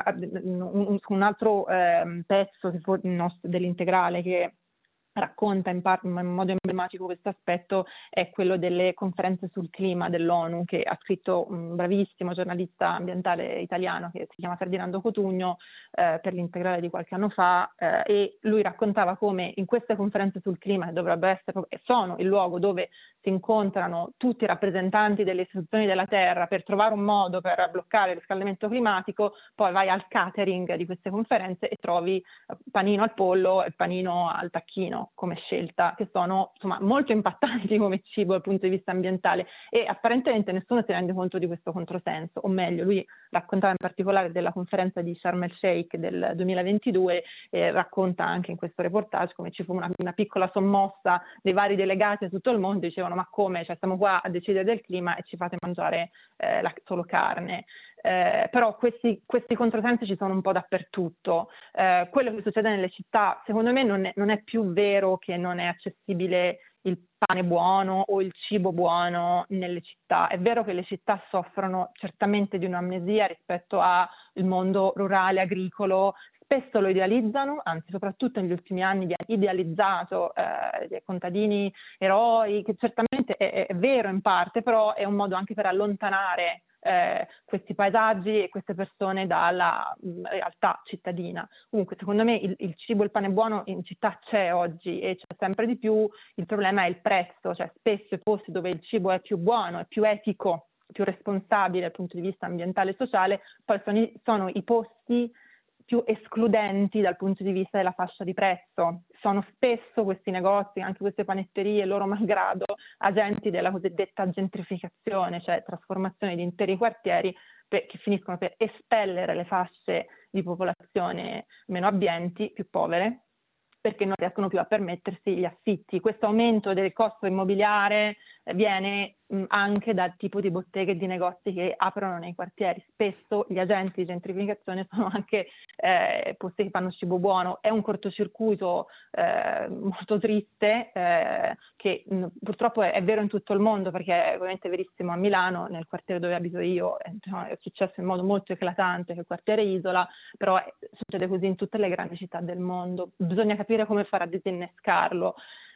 un, un altro eh, pezzo dell'integrale che racconta in, par- in modo emblematico questo aspetto è quello delle conferenze sul clima dell'ONU, che ha scritto un bravissimo giornalista ambientale italiano che si chiama Ferdinando Cotugno eh, per l'integrale di qualche anno fa, eh, e lui raccontava come in queste conferenze sul clima, che dovrebbero essere, sono il luogo dove si incontrano tutti i rappresentanti delle istituzioni della Terra per trovare un modo per bloccare il riscaldamento climatico, poi vai al catering di queste conferenze e trovi panino al pollo e panino al tacchino come scelta, che sono insomma molto impattanti come cibo dal punto di vista ambientale, e apparentemente nessuno si rende conto di questo controsenso, o meglio, lui raccontava in particolare della conferenza di Sharm el Sheikh del duemilaventidue e racconta anche in questo reportage come ci fu una, una piccola sommossa dei vari delegati da tutto il mondo, dicevano ma come, cioè stiamo qua a decidere del clima e ci fate mangiare eh, la, solo carne. Eh, però questi, questi controsensi ci sono un po' dappertutto. Eh, quello che succede nelle città, secondo me, non è, non è più vero che non è accessibile il pane buono o il cibo buono nelle città. È vero che le città soffrono certamente di un'amnesia rispetto al mondo rurale, agricolo. Spesso lo idealizzano, anzi soprattutto negli ultimi anni viene idealizzato eh, dei contadini eroi, che certamente è, è vero in parte, però è un modo anche per allontanare Eh, questi paesaggi e queste persone dalla mh, realtà cittadina. Comunque secondo me il, il cibo, il pane buono in città c'è oggi e c'è sempre di più. Il problema è il prezzo, cioè spesso i posti dove il cibo è più buono, è più etico, più responsabile dal punto di vista ambientale e sociale, poi sono i, sono i posti più escludenti dal punto di vista della fascia di prezzo. Sono spesso questi negozi, anche queste panetterie, loro malgrado, agenti della cosiddetta gentrificazione, cioè trasformazione di interi quartieri per, che finiscono per espellere le fasce di popolazione meno abbienti, più povere, perché non riescono più a permettersi gli affitti. Questo aumento del costo immobiliare viene mh, anche dal tipo di botteghe e di negozi che aprono nei quartieri. Spesso gli agenti di gentrificazione sono anche eh, posti che fanno cibo buono. È un cortocircuito eh, molto triste eh, che mh, purtroppo è, è vero in tutto il mondo, perché è ovviamente verissimo a Milano, nel quartiere dove abito io, è, è successo in modo molto eclatante, che è il quartiere Isola, però è, succede così in tutte le grandi città del mondo. Bisogna capire come fare a disinnescarlo.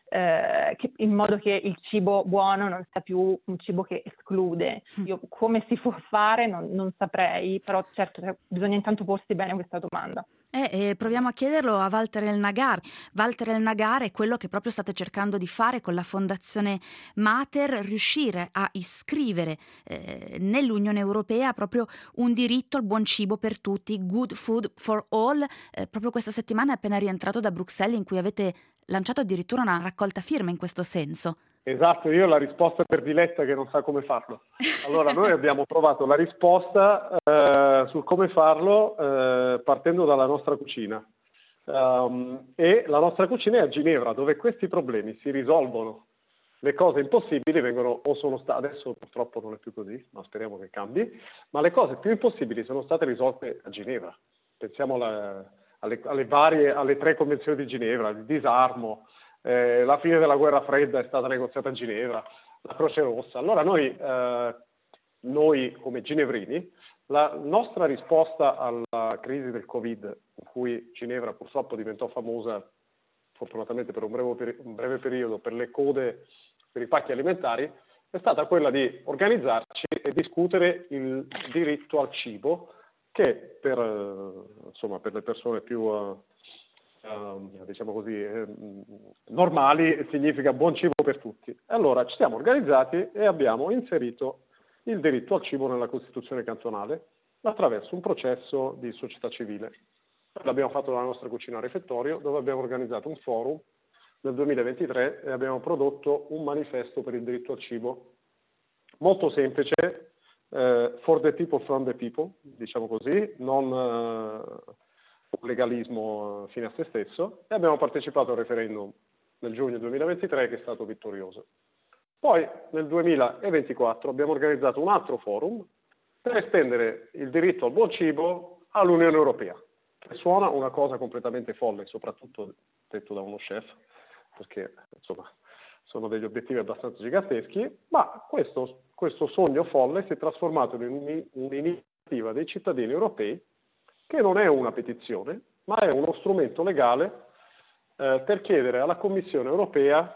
Eh, che, in modo che il cibo buono non sia più un cibo che esclude. Io come si può fare non, non saprei, però certo bisogna intanto porsi bene questa domanda. Eh, eh, proviamo a chiederlo a Walter El Nagar. Walter El Nagar è quello che proprio state cercando di fare con la Fondazione Mater, riuscire a iscrivere eh, nell'Unione Europea proprio un diritto al buon cibo per tutti, good food for all. Eh, proprio questa settimana è appena rientrato da Bruxelles, in cui avete lanciato addirittura una raccolta firme in questo senso. Esatto, io la risposta per Diletta che non sa come farlo. Allora, noi abbiamo trovato la risposta eh, sul come farlo eh, partendo dalla nostra cucina. Um, e la nostra cucina è a Ginevra, dove questi problemi si risolvono. Le cose impossibili vengono, o sono state, adesso purtroppo non è più così, ma speriamo che cambi, ma le cose più impossibili sono state risolte a Ginevra. Pensiamo alla, alle, alle varie, alle tre convenzioni di Ginevra, il disarmo, eh, la fine della guerra fredda è stata negoziata a Ginevra, la Croce Rossa. Allora noi, eh, noi come ginevrini La nostra risposta alla crisi del Covid, in cui Ginevra purtroppo diventò famosa, fortunatamente per un breve, peri- un breve periodo, per le code per i pacchi alimentari, è stata quella di organizzarci e discutere il diritto al cibo, che per, eh, insomma, per le persone più uh, uh, diciamo così, eh, normali significa buon cibo per tutti. Allora ci siamo organizzati e abbiamo inserito il diritto al cibo nella Costituzione cantonale attraverso un processo di società civile. L'abbiamo fatto nella nostra cucina a refettorio, dove abbiamo organizzato un forum nel duemilaventitré e abbiamo prodotto un manifesto per il diritto al cibo molto semplice, eh, for the people, from the people, diciamo così, non eh, un legalismo fine a se stesso, e abbiamo partecipato al referendum nel giugno duemilaventitré che è stato vittorioso. Poi nel duemilaventiquattro abbiamo organizzato un altro forum per estendere il diritto al buon cibo all'Unione Europea, che suona una cosa completamente folle, soprattutto detto da uno chef, perché insomma sono degli obiettivi abbastanza giganteschi, ma questo, questo sogno folle si è trasformato in un'iniziativa dei cittadini europei, che non è una petizione, ma è uno strumento legale eh, per chiedere alla Commissione Europea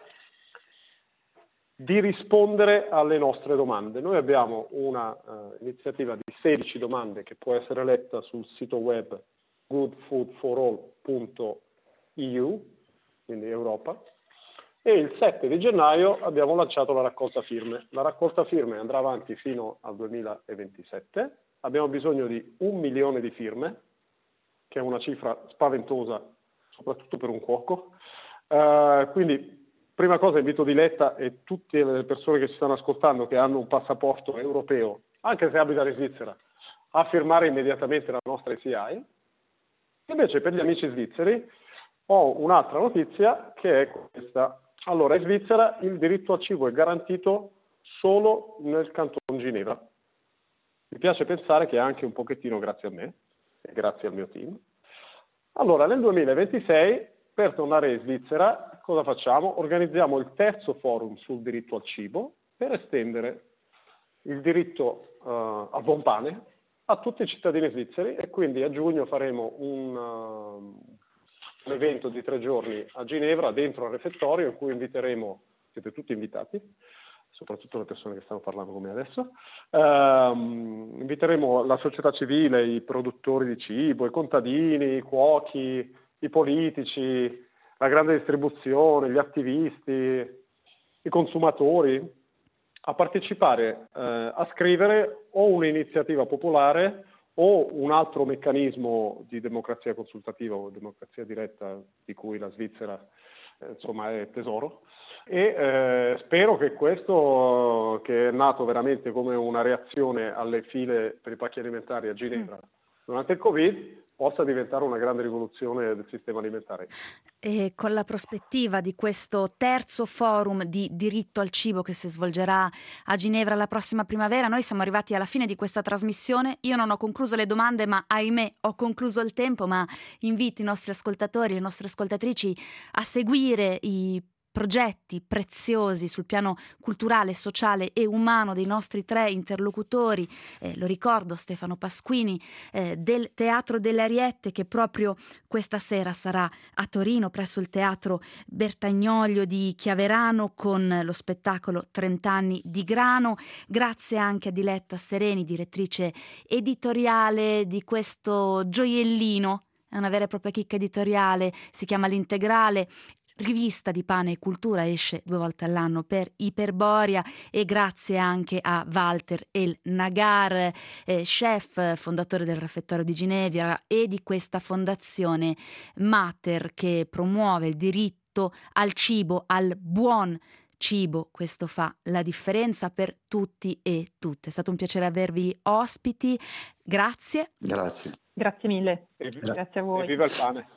di rispondere alle nostre domande. Noi abbiamo una uh, iniziativa di sedici domande che può essere letta sul sito web good food for all punto e u, quindi Europa, e il sette di gennaio abbiamo lanciato la raccolta firme. La raccolta firme andrà avanti fino al duemilaventisette, abbiamo bisogno di un milione di firme, che è una cifra spaventosa, soprattutto per un cuoco, uh, quindi prima cosa invito Diletta e tutte le persone che ci stanno ascoltando che hanno un passaporto europeo, anche se abitano in Svizzera, a firmare immediatamente la nostra I C I. Invece per gli amici svizzeri ho un'altra notizia che è questa. Allora, in Svizzera il diritto al cibo è garantito solo nel canton Ginevra. Mi piace pensare che anche un pochettino grazie a me e grazie al mio team. Allora, nel duemilaventisei, per tornare in Svizzera, cosa facciamo? Organizziamo il terzo forum sul diritto al cibo per estendere il diritto uh, al buon pane a tutti i cittadini svizzeri, e quindi a giugno faremo un, uh, un evento di tre giorni a Ginevra dentro al refettorio in cui inviteremo, siete tutti invitati, soprattutto le persone che stanno parlando con me adesso, uh, inviteremo la società civile, i produttori di cibo, i contadini, i cuochi, i politici, la grande distribuzione, gli attivisti, i consumatori, a partecipare, eh, a scrivere o un'iniziativa popolare o un altro meccanismo di democrazia consultativa o democrazia diretta di cui la Svizzera eh, insomma è tesoro. E eh, spero che questo, che è nato veramente come una reazione alle file per i pacchi alimentari a Ginevra mm. durante il Covid, possa diventare una grande rivoluzione del sistema alimentare. E con la prospettiva di questo terzo forum di diritto al cibo che si svolgerà a Ginevra la prossima primavera, noi siamo arrivati alla fine di questa trasmissione. Io non ho concluso le domande, ma ahimè ho concluso il tempo, ma invito i nostri ascoltatori, le nostre ascoltatrici a seguire i progetti preziosi sul piano culturale, sociale e umano dei nostri tre interlocutori, eh, lo ricordo Stefano Pasquini eh, del Teatro delle Ariette, che proprio questa sera sarà a Torino presso il Teatro Bertagnoglio di Chiaverano con lo spettacolo trent'anni di grano. Grazie anche a Diletta Sereni, direttrice editoriale di questo gioiellino, è una vera e propria chicca editoriale, si chiama L'Integrale, rivista di pane e cultura, esce due volte all'anno per Iperboria. E grazie anche a Walter El Nagar, eh, chef, fondatore del Refettorio di Ginevra e di questa fondazione Mater che promuove il diritto al cibo, al buon cibo. Questo fa la differenza per tutti e tutte. È stato un piacere avervi ospiti, grazie. Grazie. Grazie mille. E grazie a voi. E viva il pane.